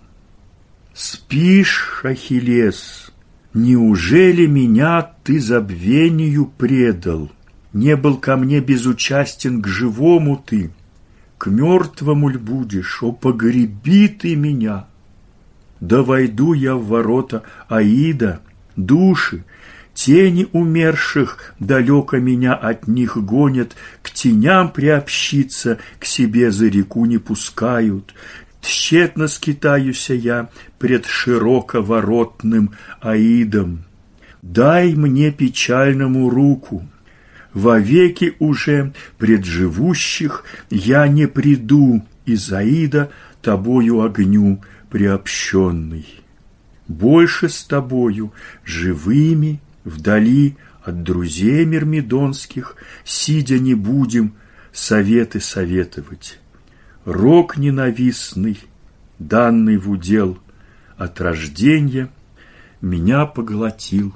«Спишь, Ахиллес, неужели меня ты забвению предал? Не был ко мне безучастен к живому ты, к мертвому ль будешь, о, погреби ты меня! Да войду я в ворота Аида, души, тени умерших далеко меня от них гонят, к теням приобщиться к себе за реку не пускают. Тщетно скитаюся я пред широковоротным Аидом. Дай мне печальному руку. Вовеки уже пред живущих я не приду из Аида тобою огню приобщенный. Больше с тобою, живыми, вдали от друзей мирмидонских, сидя не будем советы советовать. Рок ненавистный, данный в удел от рождения, меня поглотил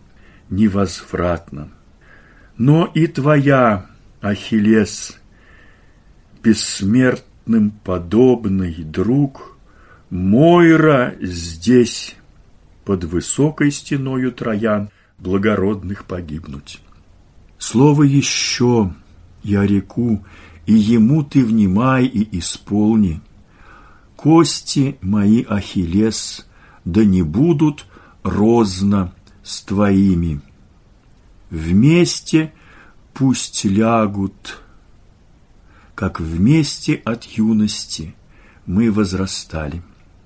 невозвратно. Но и твоя, Ахиллес, бессмертным подобный друг, Мойра здесь, под высокой стеною Троян, благородных погибнуть. Слово еще я реку, и ему ты внимай и исполни. Кости мои, Ахиллес, да не будут розно с твоими. Вместе пусть лягут, как вместе от юности мы возрастали.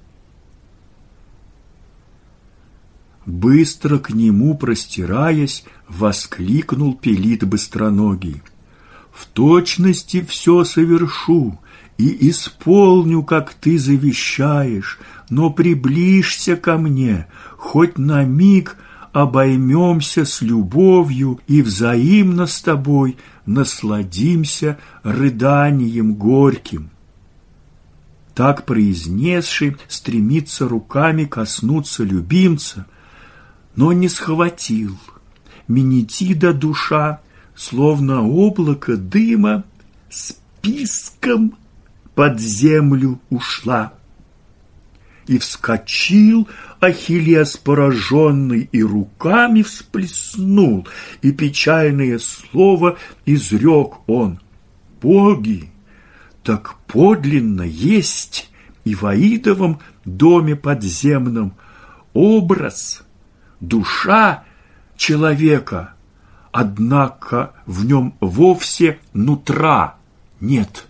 Быстро к нему простираясь, воскликнул Пелит быстроногий: в точности все совершу и исполню, как ты завещаешь, но приближься ко мне, хоть на миг обоймемся с любовью и взаимно с тобой насладимся рыданием горьким. Так произнесший стремится руками коснуться любимца, но не схватил. Менетида душа, словно облако дыма, с писком под землю ушла. И вскочил Ахиллес пораженный, и руками всплеснул, и печальное слово изрек он: боги, так подлинно есть и в Аидовом доме подземном образ, душа человека, однако в нем вовсе нутра нет.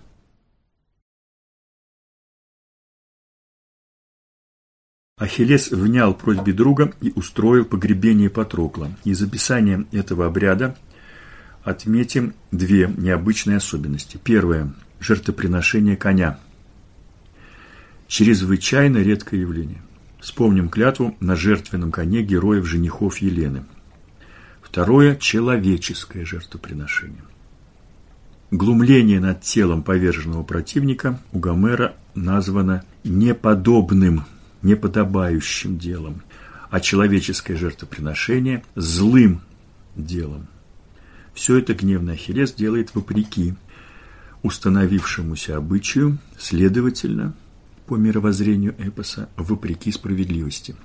Ахиллес внял просьбе друга и устроил погребение Патрокла. Из описания этого обряда отметим две необычные особенности. Первое – жертвоприношение коня. Чрезвычайно редкое явление. Вспомним клятву на жертвенном коне героев-женихов Елены. Второе – человеческое жертвоприношение. Глумление над телом поверженного противника у Гомера названо неподобным, неподобающим делом, а человеческое жертвоприношение – злым делом. Все это гневный Ахиллес делает вопреки установившемуся обычаю, следовательно, по мировоззрению эпоса, вопреки справедливости.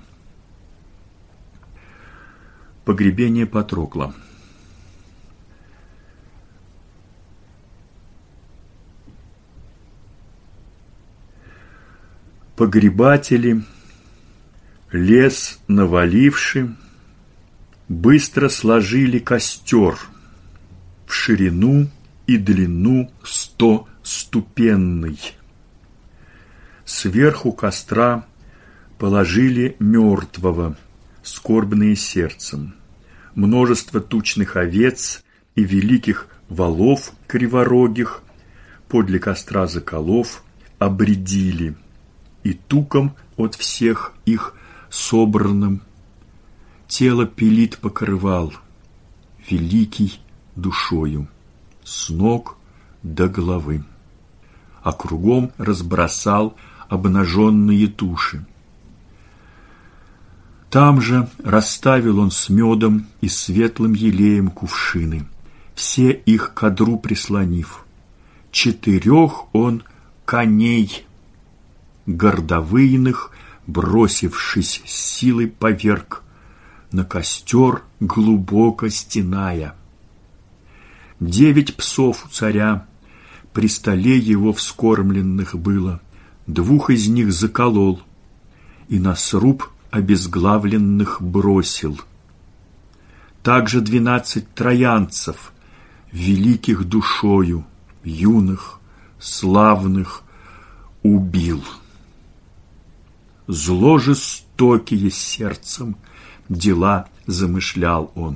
Погребение Патрокла. Погребатели, лес наваливши, быстро сложили костер в ширину и длину 100-ступенный. Сверху костра положили мертвого, скорбные сердцем, множество тучных овец и великих волов криворогих, подле костра заколов, обредили, и туком от всех их собранным тело Пелит покрывал, великий душою, с ног до головы, а кругом разбросал обнаженные туши. Там же расставил он с медом и светлым елеем кувшины, все их к одру прислонив. 4 он коней гордовыйных, бросившись с силой поверг, на костер глубоко стеная. 9 псов у царя при столе его вскормленных было, 2 из них заколол и на сруб обезглавленных бросил. Также 12 троянцев, великих душою, юных, славных, убил. Зло жестокие сердцем дела замышлял он.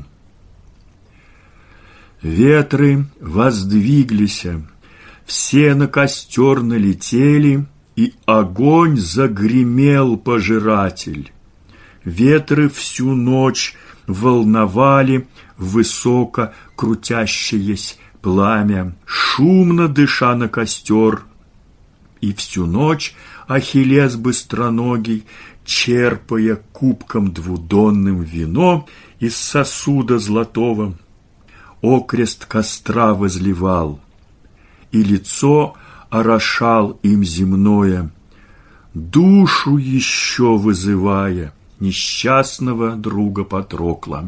Ветры воздвиглись, все на костер налетели, и огонь загремел пожиратель. Ветры всю ночь волновали высоко крутящееся пламя, шумно дыша на костер. И всю ночь Ахиллес быстроногий, черпая кубком двудонным вино из сосуда золотого, окрест костра возливал, и лицо орошал им земное, душу еще вызывая несчастного друга Патрокла.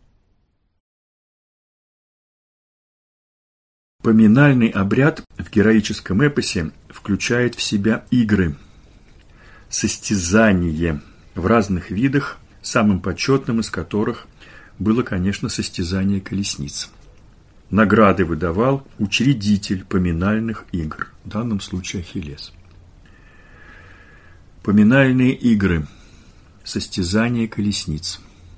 Поминальный обряд в героическом эпосе включает в себя игры, состязания в разных видах, самым почетным из которых было, конечно, состязание колесниц. Награды выдавал учредитель поминальных игр, в данном случае Ахиллес. Поминальные игры, состязание колесниц.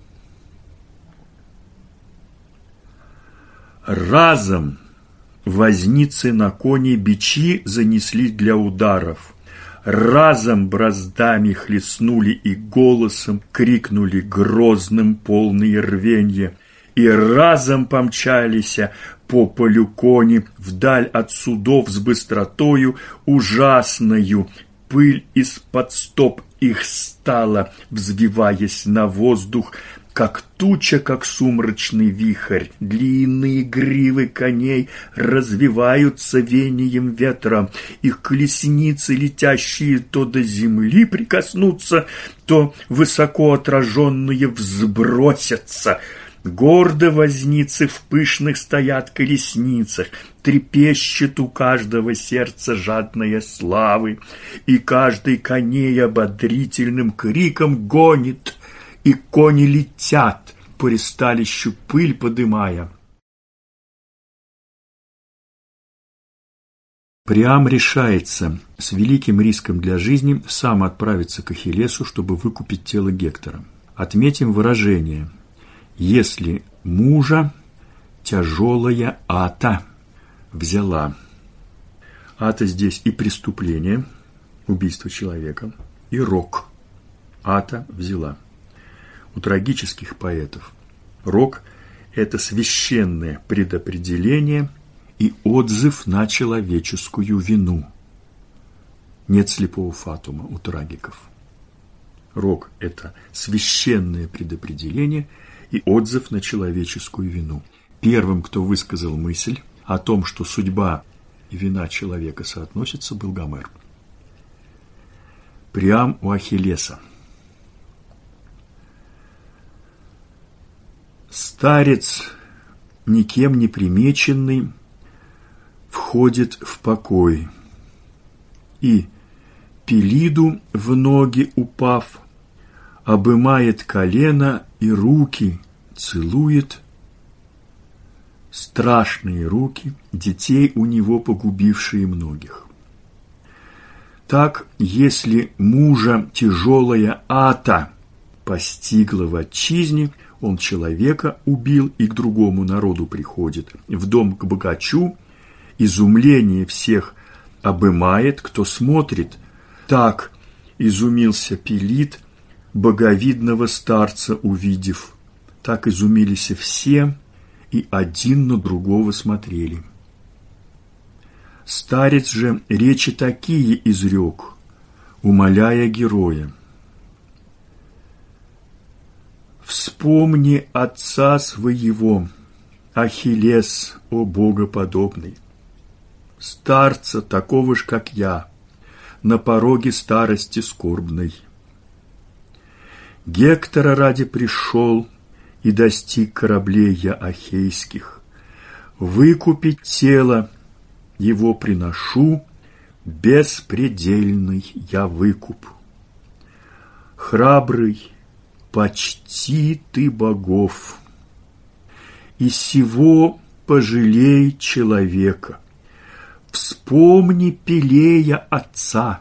Разом возницы на коне бичи занесли для ударов, разом браздами хлестнули и голосом крикнули грозным полные рвенья, и разом помчались по полю кони вдаль от судов с быстротою ужасною. Пыль из-под стоп их стала, взвиваясь на воздух, как туча, как сумрачный вихрь. Длинные гривы коней развиваются веянием ветра. Их колесницы, летящие, то до земли прикоснутся, то высоко отраженные взбросятся. Гордо возницы в пышных стоят колесницах, трепещет у каждого сердца жадная славы, и каждый коней ободрительным криком гонит, и кони летят, по ристалищу пыль подымая. Приам решается с великим риском для жизни сам отправиться к Ахиллесу, чтобы выкупить тело Гектора. Отметим выражение: если мужа тяжелая ата взяла. Ата здесь и преступление, убийство человека, и рок. Ата взяла. У трагических поэтов рок – это священное предопределение и отзыв на человеческую вину. Нет слепого фатума у трагиков. Рок – это священное предопределение и отзыв на человеческую вину. Первым, кто высказал мысль о том, что судьба и вина человека соотносятся, был Гомер. Приам у Ахиллеса. Старец, никем не примеченный, входит в покой, и, Пелиду в ноги упав, обымает колено и руки, целует. Страшные руки, детей у него погубившие многих. Так, если мужа тяжелая ата постигла в отчизне, он человека убил и к другому народу приходит, в дом к богачу, изумление всех обымает, кто смотрит. Так изумился Пелид, боговидного старца увидев. Так изумились все, и один на другого смотрели. Старец же речи такие изрек, умоляя героя: «Вспомни отца своего, Ахиллес, о богоподобный, старца такого ж, как я, на пороге старости скорбной. Гектора ради пришел и достиг кораблей я ахейских. Выкупить тело его приношу, беспредельный я выкуп. Храбрый, почти ты богов, и сего пожалей человека. Вспомни Пелея отца.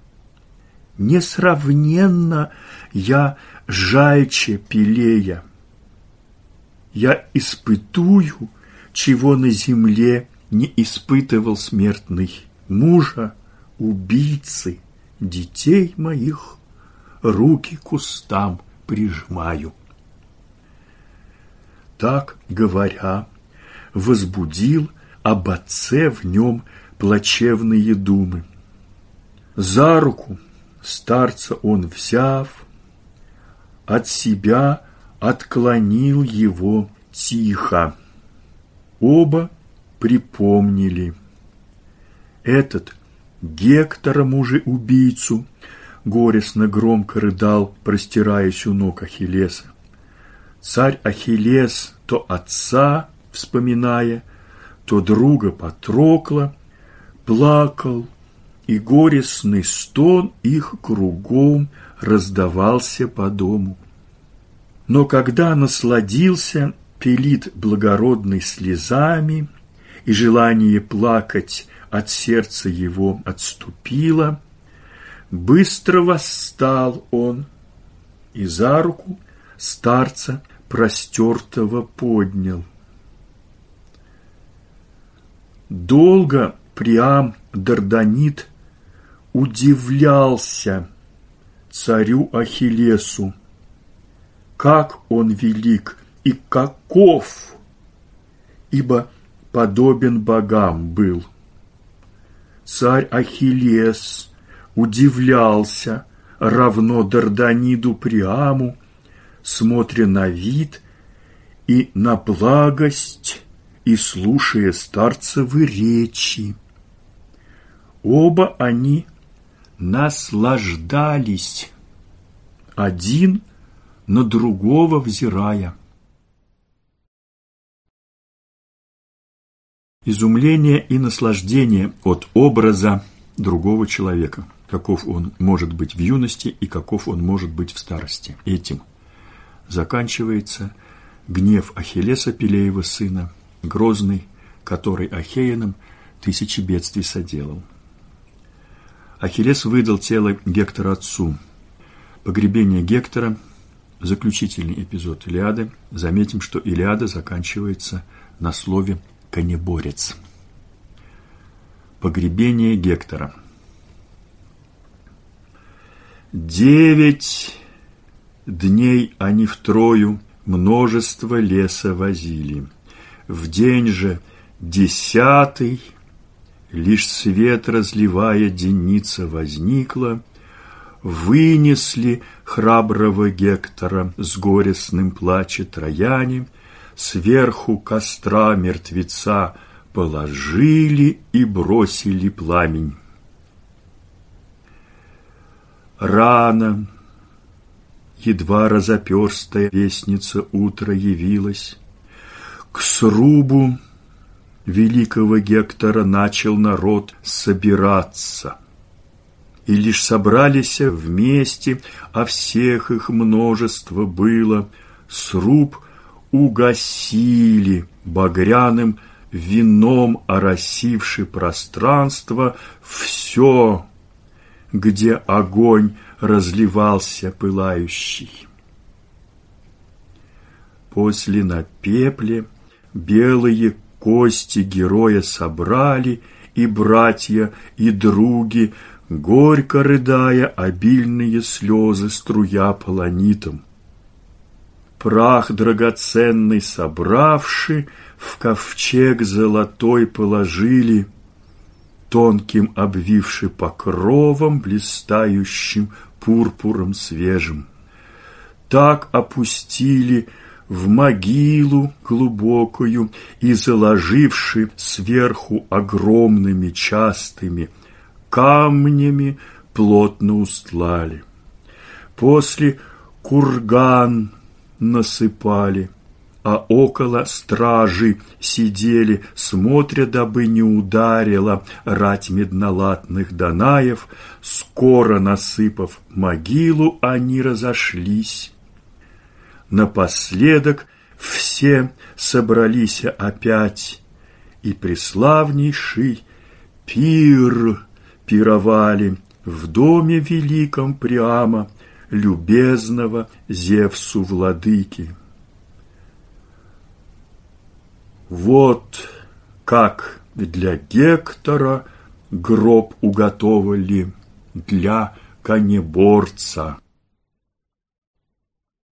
Несравненно я жальче Пелея. Я испытую, чего на земле не испытывал смертный, мужа, убийцы, детей моих, руки к устам прижимаю». Так, говоря, возбудил об отце в нем плачевные думы. За руку старца он, взяв, от себя отклонил его тихо. Оба припомнили. Этот Гектора, мужа-убийцу, горестно громко рыдал, простираясь у ног Ахиллеса. Царь Ахиллес, то отца вспоминая, то друга Патрокла, плакал, и горестный стон их кругом раздавался по дому. Но когда насладился Пелит благородный слезами, и желание плакать от сердца его отступило, быстро восстал он и за руку старца простертого поднял. Долго Приам Дарданит удивлялся царю Ахиллесу, как он велик и каков, ибо подобен богам был. Царь Ахиллес удивлялся равно Дарданиду Приаму, смотря на вид и на благость и слушая старцевы речи. Оба они наслаждались, один на другого взирая. Изумление и наслаждение от образа другого человека, каков он может быть в юности и каков он может быть в старости. Этим заканчивается гнев Ахиллеса, Пелеева сына, грозный, который Ахеянам тысячи бедствий соделал. Ахиллес выдал тело Гектора отцу. Погребение Гектора – заключительный эпизод Илиады. Заметим, что Илиада заканчивается на слове «конеборец». Погребение Гектора. 9 дней они втрою множество леса возили. В день же 10 лишь свет разливая деница возникла, вынесли храброго Гектора с горестным плаче трояне, сверху костра мертвеца положили и бросили пламень. Рано, едва разоперстая вестница утра явилась, к срубу великого Гектора начал народ собираться. И лишь собрались вместе, а всех их множество было, сруб угасили багряным вином, оросивши пространство все, где огонь разливался пылающий. После на пепле белые кости героя собрали, и братья, и други, горько рыдая, обильные слезы струя полонитом. Прах драгоценный собравши, в ковчег золотой положили, тонким обвивши покровом, блистающим пурпуром свежим. Так опустили в могилу глубокую и, заложивши сверху огромными частыми камнями, плотно устлали. После курган насыпали, а около стражи сидели, смотря, дабы не ударила рать меднолатных данаев. Скоро насыпав могилу, они разошлись. Напоследок все собрались опять, и преславнейший пир пировали в доме великом Приама, любезного Зевсу владыки. Вот как для Гектора гроб уготовили для конеборца.